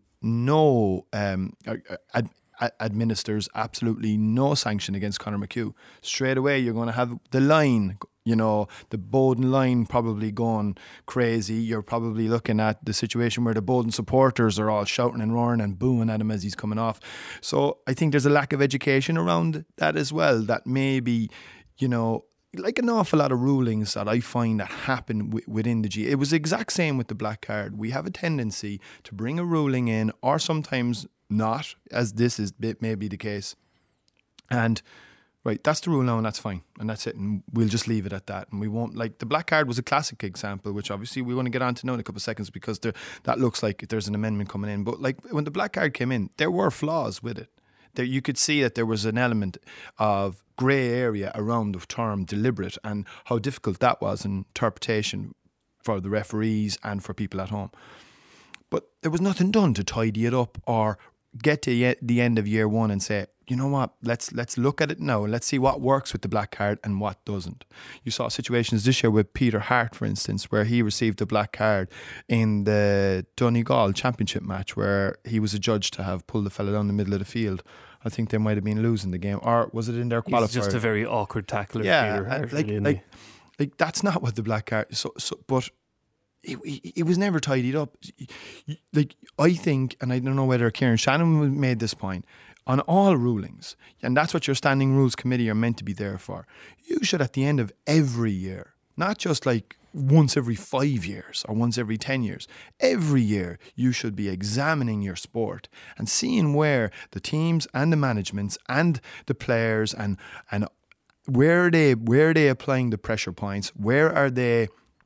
administers absolutely no sanction against Conor McHugh. Straight away you're going to have the line, the Bowden line probably going crazy. You're probably looking at the situation where the Bowden supporters are all shouting and roaring and booing at him as he's coming off. So I think there's a lack of education around that as well, that maybe, like an awful lot of rulings that I find that happen within the G. It was the exact same with the black card. We have a tendency to bring a ruling in, or sometimes not, as this is maybe the case. And right, that's the rule now, and that's fine, and that's it, and we'll just leave it at that. And we won't, the black card was a classic example, which obviously we want to get on to now in a couple of seconds, because that looks like there's an amendment coming in. But when the black card came in, there were flaws with it. You could see that there was an element of grey area around the term deliberate, and how difficult that was in interpretation for the referees and for people at home. But there was nothing done to tidy it up or get to the end of year one and say, you know what, let's look at it now and let's see what works with the black card and what doesn't. You saw situations this year with Peter Hart, for instance, where he received a black card in the Donegal Championship match, where he was adjudged to have pulled the fella down the middle of the field. I think they might have been losing the game, or was it in their qualifier? He's just a very awkward tackler. Yeah, Peter Hart, that's not what the black card. But it was never tidied up. I think, and I don't know whether Kieran Shannon made this point, on all rulings, and that's what your standing rules committee are meant to be there for, you should at the end of every year, not just once every 5 years or once every 10 years, every year you should be examining your sport and seeing where the teams and the managements and the players and where are they applying the pressure points, where are they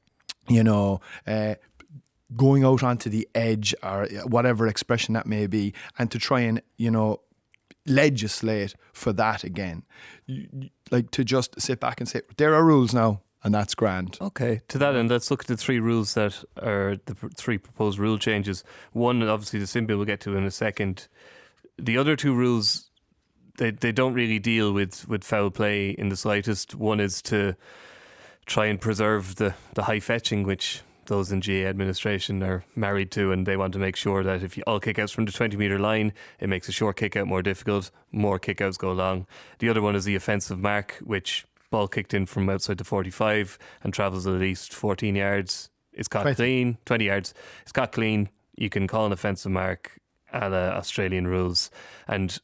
going out onto the edge, or whatever expression that may be, and to try and legislate for that again. Like to just sit back and say, there are rules now, and that's grand. Okay, to that end, let's look at the three rules that are the three proposed rule changes. One, obviously, the sin bin we'll get to in a second. The other two rules, they don't really deal with foul play in the slightest. One is to try and preserve the high fetching, which those in GA administration are married to, and they want to make sure that if all kickouts from the 20-metre line, it makes a short kick-out more difficult, more kickouts go long. The other one is the offensive mark, which ball kicked in from outside the 45 and travels at least 14 yards. It's caught clean, 20 yards. It's caught clean. You can call an offensive mark a la Australian rules. And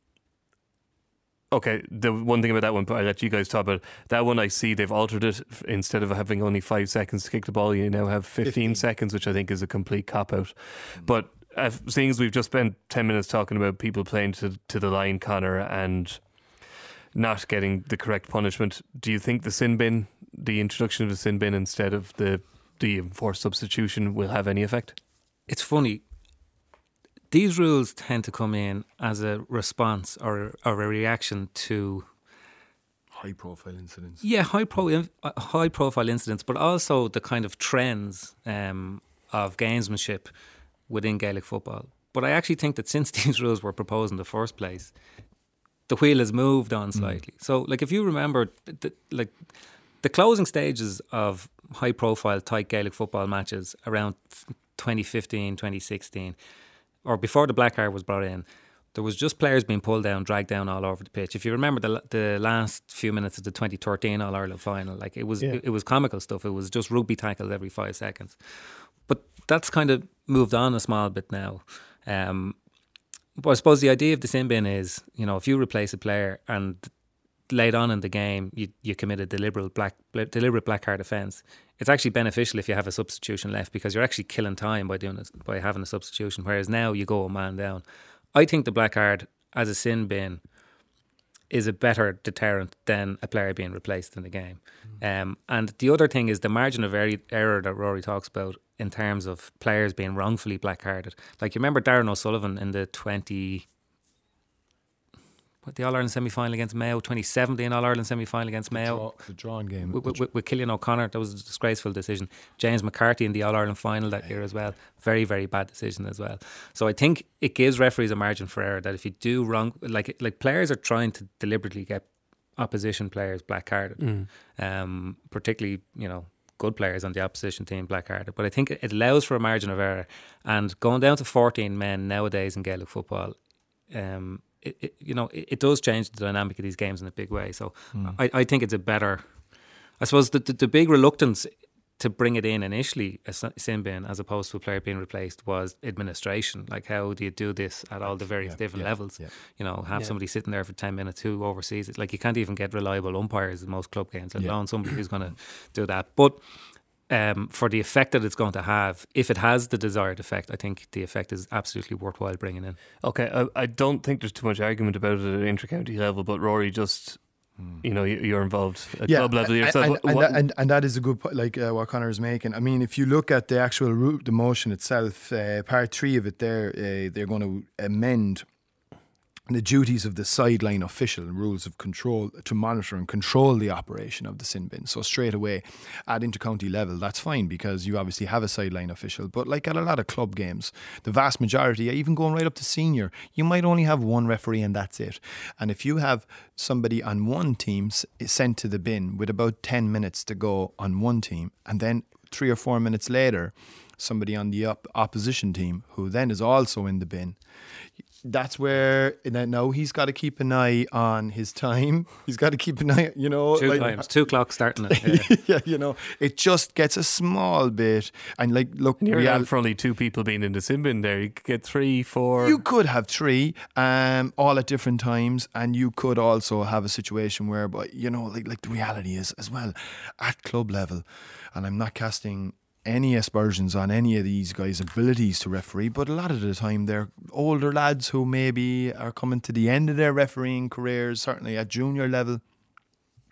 okay, the one thing about that one, but I'll let you guys talk about it. That one I see they've altered it. Instead of having only 5 seconds to kick the ball, you now have 15 seconds, which I think is a complete cop-out. But seeing as we've just spent 10 minutes talking about people playing to the line, Conor, and not getting the correct punishment, do you think the sin bin, the introduction of the sin bin instead of the enforced substitution, will have any effect? It's funny. These rules tend to come in as a response or a reaction to high-profile incidents. Yeah, high-profile incidents, but also the kind of trends of gamesmanship within Gaelic football. But I actually think that since these rules were proposed in the first place, the wheel has moved on slightly. So, like, if you remember, the closing stages of high-profile, tight Gaelic football matches around 2015, 2016, or before the black card was brought in, there was just players being pulled down, dragged down all over the pitch. If you remember the last few minutes of the 2013 All-Ireland final, like it was comical stuff. It was just rugby tackles every 5 seconds. But that's kind of moved on a small bit now. But I suppose the idea of the sin bin is, you know, if you replace a player and late on in the game you commit a deliberate black card offence, it's actually beneficial if you have a substitution left, because you're actually killing time by doing this, by having a substitution, whereas now you go a man down. I think the black card as a sin bin is a better deterrent than a player being replaced in the game. And the other thing is the margin of error that Rory talks about in terms of players being wrongfully black carded. Like, you remember Darren O'Sullivan in the All-Ireland semi-final against Mayo, 2017 All-Ireland semi-final against Mayo. The drawn game. With Cillian O'Connor, that was a disgraceful decision. James McCarthy in the All-Ireland final that year as well. Very, very bad decision as well. So I think it gives referees a margin for error that if you do wrong, like players are trying to deliberately get opposition players black carded, particularly, you know, good players on the opposition team black carded. But I think it allows for a margin of error, and going down to 14 men nowadays in Gaelic football, it does change the dynamic of these games in a big way. So I think it's a better, I suppose the big reluctance to bring it in initially, a sin bin, as opposed to a player being replaced, was administration. Like, how do you do this at all the various different levels? Yeah. You know, have somebody sitting there for 10 minutes who oversees it. Like, you can't even get reliable umpires in most club games, let alone somebody who's going to do that. But for the effect that it's going to have, if it has the desired effect, I think the effect is absolutely worthwhile bringing in. Okay, I don't think there's too much argument about it at inter-county level, but Rory, just, you know, you're involved at club level yourself. And that is a good point, like what Conor is making. I mean, if you look at the actual route, the motion itself, part 3 of it there, they're going to amend the duties of the sideline official, rules of control, to monitor and control the operation of the sin bin. So straight away at intercounty level, that's fine, because you obviously have a sideline official. But like at a lot of club games, the vast majority, even going right up to senior, you might only have one referee and that's it. And if you have somebody on one team sent to the bin with about 10 minutes to go on one team, and then 3 or 4 minutes later somebody on the opposition team who then is also in the bin, that's where now he's got to keep an eye on his time. He's got to keep an eye, you know. 2 clocks starting it. Yeah, you know, it just gets a small bit. And like, look, you're for only 2 people being in the sin bin there. You could get 3, 4. You could have 3, all at different times, and you could also have a situation where, but you know, like the reality is as well at club level, and I'm not casting any aspersions on any of these guys' abilities to referee, but a lot of the time they're older lads who maybe are coming to the end of their refereeing careers, certainly at junior level.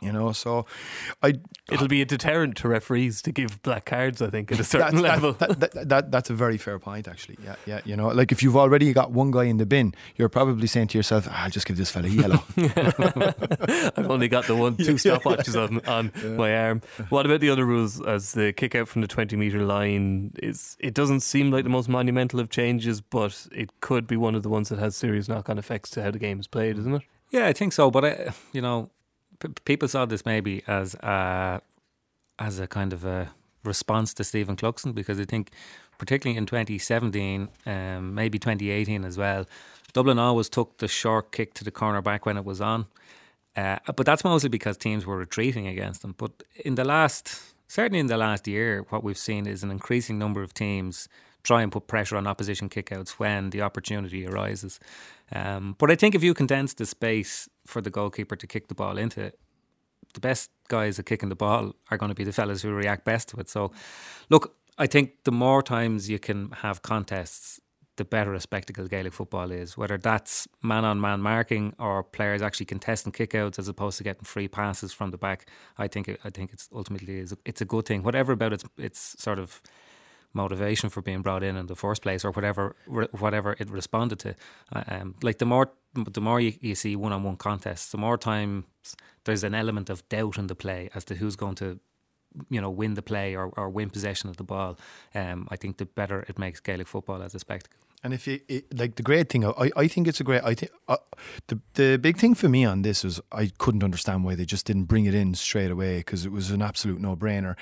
So it'll be a deterrent to referees to give black cards, I think, at a certain level. That's a very fair point, actually. Yeah. Like if you've already got one guy in the bin, you're probably saying to yourself, I'll just give this fella a yellow. I've only got the 2 stopwatches on my arm. What about the other rules, as the kick out from the 20-metre line? It doesn't seem like the most monumental of changes, but it could be one of the ones that has serious knock-on effects to how the game is played, isn't it? Yeah, I think so. But people saw this maybe as a kind of a response to Stephen Cluxton, because I think particularly in 2017, maybe 2018 as well, Dublin always took the short kick to the corner back when it was on. But that's mostly because teams were retreating against them. But certainly in the last year, what we've seen is an increasing number of teams try and put pressure on opposition kickouts when the opportunity arises. But I think if you condense the space for the goalkeeper to kick the ball into, the best guys at kicking the ball are going to be the fellas who react best to it. So, look, I think the more times you can have contests, the better a spectacle Gaelic football is. Whether that's man-on-man marking or players actually contesting kickouts as opposed to getting free passes from the back, I think it's ultimately it's a good thing. Whatever about its sort of motivation for being brought in the first place, or whatever it responded to. Like the more you see one-on-one contests, the more times there's an element of doubt in the play as to who's going to win the play or win possession of the ball. I think the better it makes Gaelic football as a spectacle. And if the great thing, I think it's a great. I think the big thing for me on this was I couldn't understand why they just didn't bring it in straight away, because it was an absolute no-brainer.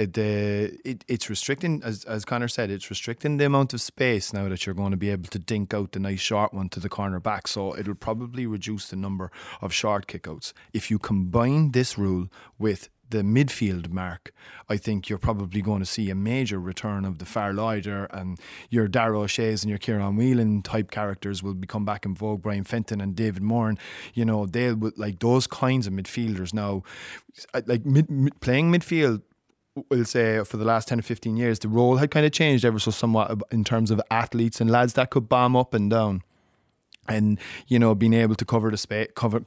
It's restricting, as Conor said, it's restricting the amount of space now that you're going to be able to dink out the nice short one to the corner back. So it'll probably reduce the number of short kickouts. If you combine this rule with the midfield mark, I think you're probably going to see a major return of the Far Loider, and your Darragh O'Shea's and your Kieran Whelan type characters will become back in vogue. Brian Fenton and David Moran, they'll like those kinds of midfielders now. Like playing midfield, we'll say for the last 10 or 15 years, the role had kind of changed ever so somewhat in terms of athletes and lads that could bomb up and down. And being able to cover the space, cover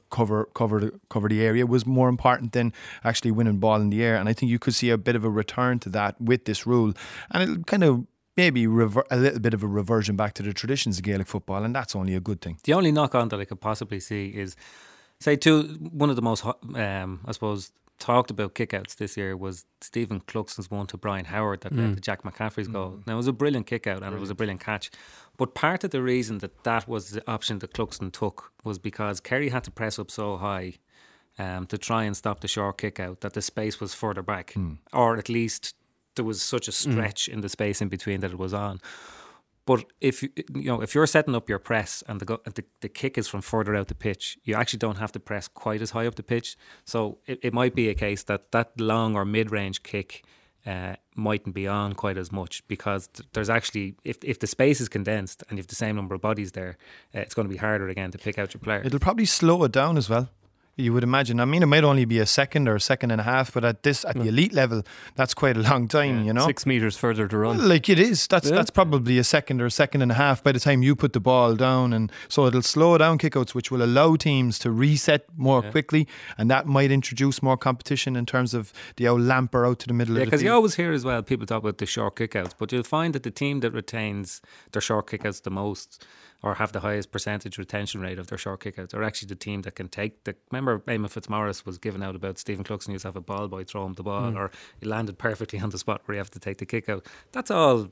the area was more important than actually winning ball in the air. And I think you could see a bit of a return to that with this rule, and it'll kind of maybe a little bit of a reversion back to the traditions of Gaelic football, and that's only a good thing. The only knock on that I could possibly see is, say, one of the most I suppose talked about kickouts this year was Stephen Cluxton's one to Brian Howard that led to Jack McCaffrey's goal. Now, it was a brilliant kick out and it was a brilliant catch. But part of the reason that was the option that Cluxton took was because Kerry had to press up so high to try and stop the short kick out that the space was further back, or at least there was such a stretch in the space in between that it was on. But if you're setting up your press and the kick is from further out the pitch, you actually don't have to press quite as high up the pitch. So it might be a case that long or mid-range kick mightn't be on quite as much, because there's actually, if the space is condensed and you have the same number of bodies there, it's going to be harder again to pick out your player. It'll probably slow it down as well, you would imagine. I mean, it might only be a second or a second and a half, but at the elite level, that's quite a long time, 6 metres further to run. Well, like it is. That's probably a second or a second and a half by the time you put the ball down. And so it'll slow down kickouts, which will allow teams to reset more quickly. And that might introduce more competition in terms of the old lamper out to the middle of the field. Yeah, because you always hear as well, people talk about the short kickouts, but you'll find that the team that retains their short kickouts the most, or have the highest percentage retention rate of their short kickouts, are actually the team that can take the... Remember, Eamon Fitzmaurice was given out about Stephen Cluxton used to have a ball boy throw him the ball, or he landed perfectly on the spot where you have to take the kick out. That's all,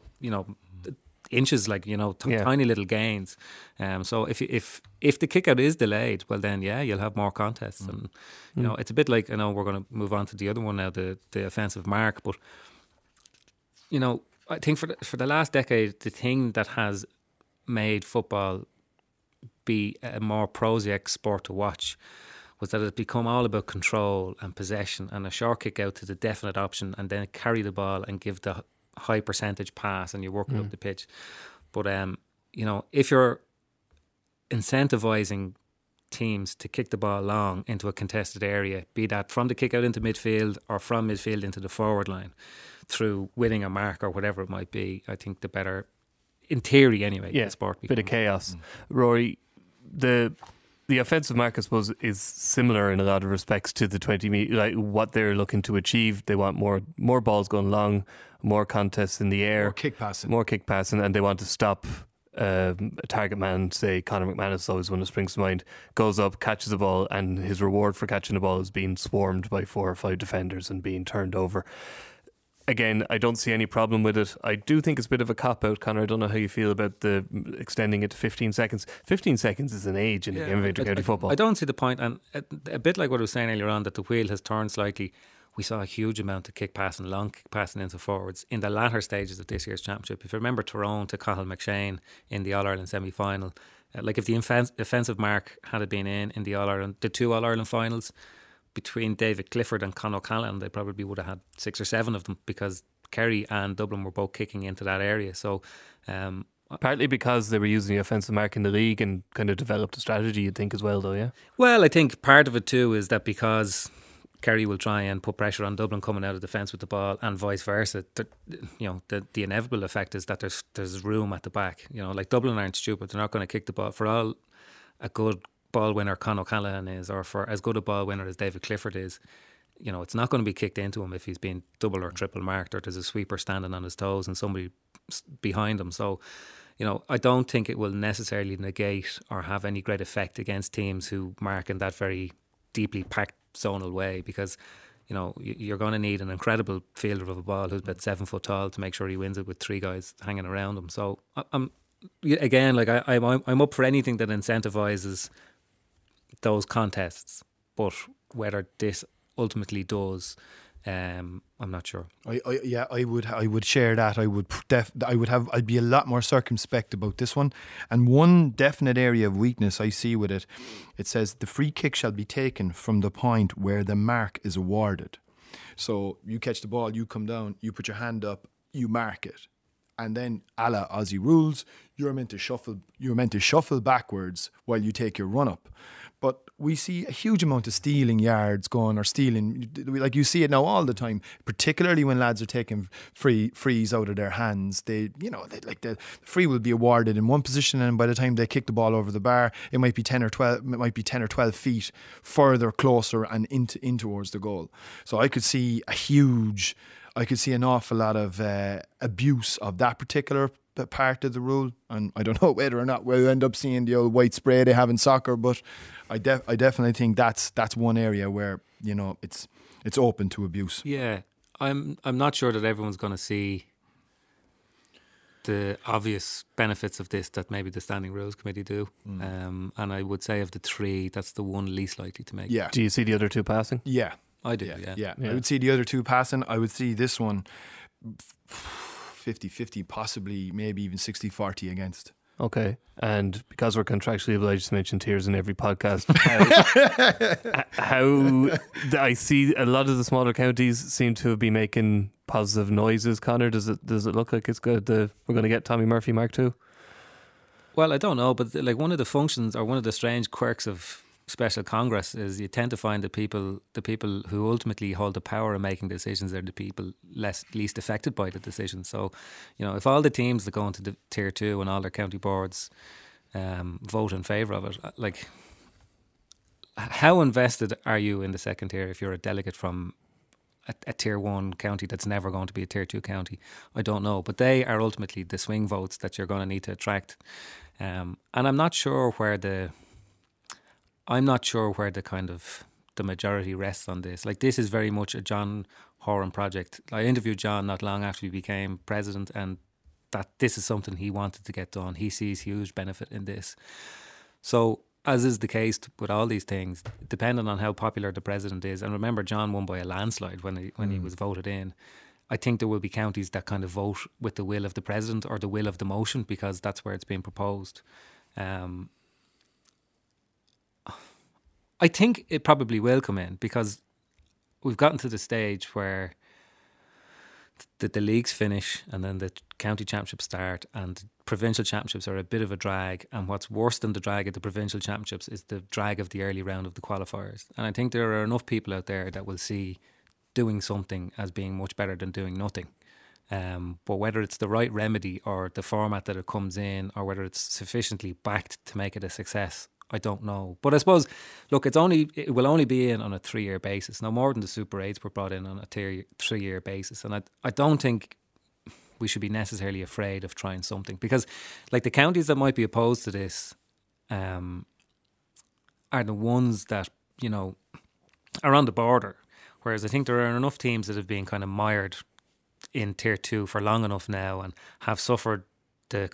inches, like, tiny little gains. So if the kick out is delayed, well then, you'll have more contests. And, it's a bit like, I know we're going to move on to the other one now, the offensive mark, but, I think for the last decade, the thing that has made football be a more prosaic sport to watch was that it become all about control and possession and a short kick out to the definite option, and then carry the ball and give the high percentage pass, and you're working up the pitch. But if you're incentivising teams to kick the ball long into a contested area, be that from the kick out into midfield or from midfield into the forward line, through winning a mark or whatever it might be, I think the better, in theory anyway, the sport becomes. Bit of chaos. Rory, the the offensive mark, I suppose, is similar in a lot of respects to the 20 metre, like what they're looking to achieve. They want more balls going long, more contests in the air, more kick passing, and they want to stop a target man. Say Conor McManus, always one that springs to mind, goes up, catches the ball, and his reward for catching the ball is being swarmed by 4 or 5 defenders and being turned over. Again, I don't see any problem with it. I do think it's a bit of a cop-out, Conor. I don't know how you feel about the extending it to 15 seconds. 15 seconds is an age in the game of inter-county football. I don't see the point, and a bit like what I was saying earlier on, that the wheel has turned slightly. We saw a huge amount of kick passing, long kick passing into forwards in the latter stages of this year's championship. If you remember Tyrone to Cathal McShane in the All-Ireland semi-final, like if the offensive mark had been in the All-Ireland, the 2 All-Ireland finals, between David Clifford and Con O'Callaghan, they probably would have had 6 or 7 of them, because Kerry and Dublin were both kicking into that area. So partly because they were using the offensive mark in the league and kind of developed a strategy, you'd think, as well, though, yeah? Well, I think part of it too is that because Kerry will try and put pressure on Dublin coming out of defence with the ball, and vice versa. The inevitable effect is that there's room at the back. Like Dublin aren't stupid; they're not going to kick the ball. For all a good ball winner Con O'Callaghan is, or for as good a ball winner as David Clifford is, it's not going to be kicked into him if he's being double or triple marked, or there's a sweeper standing on his toes and somebody behind him. So, I don't think it will necessarily negate or have any great effect against teams who mark in that very deeply packed zonal way, because you're going to need an incredible fielder of a ball who's about 7 foot tall to make sure he wins it with 3 guys hanging around him. So I'm up for anything that incentivises those contests, but whether this ultimately does, I'm not sure. I would share that. I'd be a lot more circumspect about this one. And one definite area of weakness I see with it, it says the free kick shall be taken from the point where the mark is awarded. So you catch the ball, you come down, you put your hand up, you mark it, and then a la Aussie rules, you're meant to shuffle backwards while you take your run up. But we see a huge amount of stealing yards going, or stealing, like you see it now all the time, particularly when lads are taking frees out of their hands. The free will be awarded in one position, and by the time they kick the ball over the bar, it might be 10 or 12 feet further closer and in towards the goal. So I could see an awful lot of abuse of that particular part of the rule, and I don't know whether or not we'll end up seeing the old white spray they have in soccer, but I definitely think that's one area where it's open to abuse. Yeah, I'm not sure that everyone's going to see the obvious benefits of this that maybe the Standing Rules Committee do, and I would say of the 3, that's the one least likely to make. Yeah. Do you see the other 2 passing? Yeah, I do. Yeah. I would see the other 2 passing. I would see this one 50-50, possibly maybe even 60-40 against. Okay, and because we're contractually obliged to mention tears in every podcast, how I see a lot of the smaller counties seem to be making positive noises. Conor, does it look like it's good? We're going to get Tommy Murphy Mark II? Well, I don't know, but like one of the functions or one of the strange quirks of Special Congress is you tend to find the people who ultimately hold the power of making decisions are the people least affected by the decision. So, if all the teams that go into the Tier 2 and all their county boards vote in favour of it, like, how invested are you in the second tier if you're a delegate from a Tier 1 county that's never going to be a Tier 2 county? I don't know, but they are ultimately the swing votes that you're going to need to attract, and I'm not sure where the kind of the majority rests on this. Like, this is very much a John Horan project. I interviewed John not long after he became president, and that this is something he wanted to get done. He sees huge benefit in this. So, as is the case with all these things, depending on how popular the president is, and remember John won by a landslide when he was voted in, I think there will be counties that kind of vote with the will of the president or the will of the motion, because that's where it's being proposed. I think it probably will come in, because we've gotten to the stage where the leagues finish and then the county championships start, and provincial championships are a bit of a drag. And what's worse than the drag of the provincial championships is the drag of the early round of the qualifiers. And I think there are enough people out there that will see doing something as being much better than doing nothing. But whether it's the right remedy or the format that it comes in, or whether it's sufficiently backed to make it a success, I don't know. But I suppose, look, it will only be in on a 3-year basis, no more than the Super 8s were brought in on a 3-year basis. And I don't think we should be necessarily afraid of trying something, because like the counties that might be opposed to this are the ones that, you know, are on the border. Whereas I think there are enough teams that have been kind of mired in Tier 2 for long enough now and have suffered the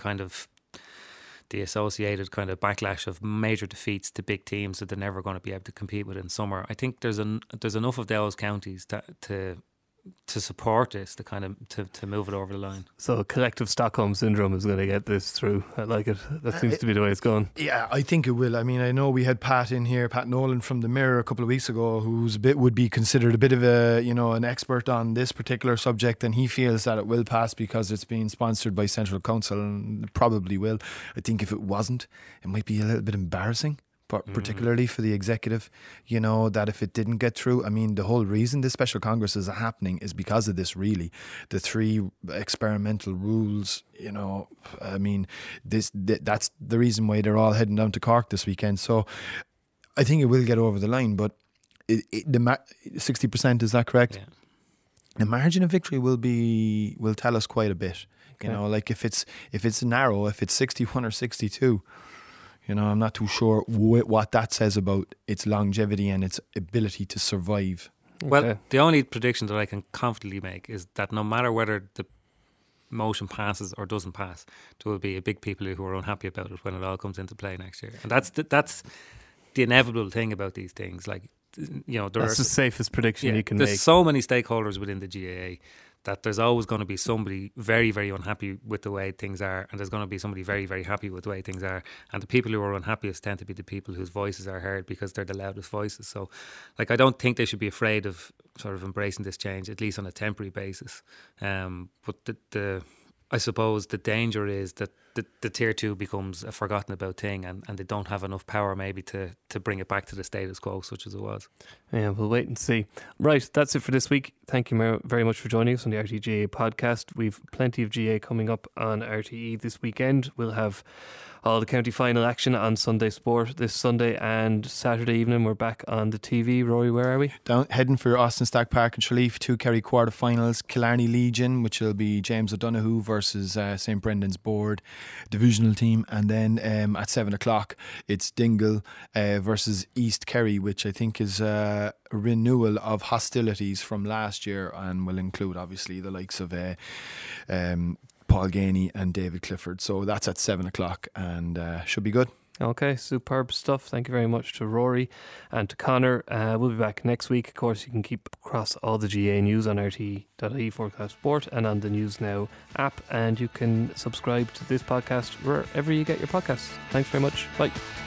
associated kind of backlash of major defeats to big teams that they're never going to be able to compete with in summer. I think there's enough of those counties to support this, to move it over the line. So collective Stockholm syndrome is going to get this through. I like it. That seems to be the way it's going. Yeah, I think it will. I mean, I know we had Pat in here, Pat Nolan from the Mirror a couple of weeks ago, would be considered a bit of an expert on this particular subject, and he feels that it will pass because it's being sponsored by Central Council, and it probably will. I think if it wasn't, it might be a little bit embarrassing, particularly for the executive, you know, that if it didn't get through. I mean, the whole reason this special Congress is happening is because of this, really. The 3 experimental rules, you know, I mean, that's the reason why they're all heading down to Cork this weekend. So I think it will get over the line, but the 60%, is that correct? Yeah. The margin of victory will tell us quite a bit. Okay. You know, like if it's narrow, if it's 61 or 62, you know, I'm not too sure what that says about its longevity and its ability to survive. Well, the only prediction that I can confidently make is that no matter whether the motion passes or doesn't pass, there will be a big people who are unhappy about it when it all comes into play next year. And that's the inevitable thing about these things. Like, you know, that's the safest prediction you can make. There's so many stakeholders within the GAA that there's always going to be somebody very, very unhappy with the way things are, and there's going to be somebody very, very happy with the way things are. And the people who are unhappiest tend to be the people whose voices are heard because they're the loudest voices. So, like, I don't think they should be afraid of sort of embracing this change, at least on a temporary basis. But I suppose the danger is that the Tier 2 becomes a forgotten about thing, and they don't have enough power maybe to bring it back to the status quo such as it was. Yeah, we'll wait and see. Right, that's it for this week. Thank you very much for joining us on the RTGA podcast. We've plenty of GA coming up on RTE this weekend. We'll have all the county final action on Sunday Sport this Sunday, and Saturday evening we're back on the TV. Rory, where are we? Heading for Austin Stack Park and Tralee, 2 Kerry quarterfinals. Killarney Legion, which will be James O'Donoghue versus St Brendan's Board divisional team, and then at 7 o'clock it's Dingle versus East Kerry, which I think is a renewal of hostilities from last year and will include obviously the likes of Paul Ganey and David Clifford. So that's at 7 o'clock and should be good. Okay, superb stuff. Thank you very much to Rory and to Connor. We'll be back next week. Of course, you can keep across all the GA news on RTE.ie/sport and on the News Now app, and you can subscribe to this podcast wherever you get your podcasts. Thanks very much. Bye.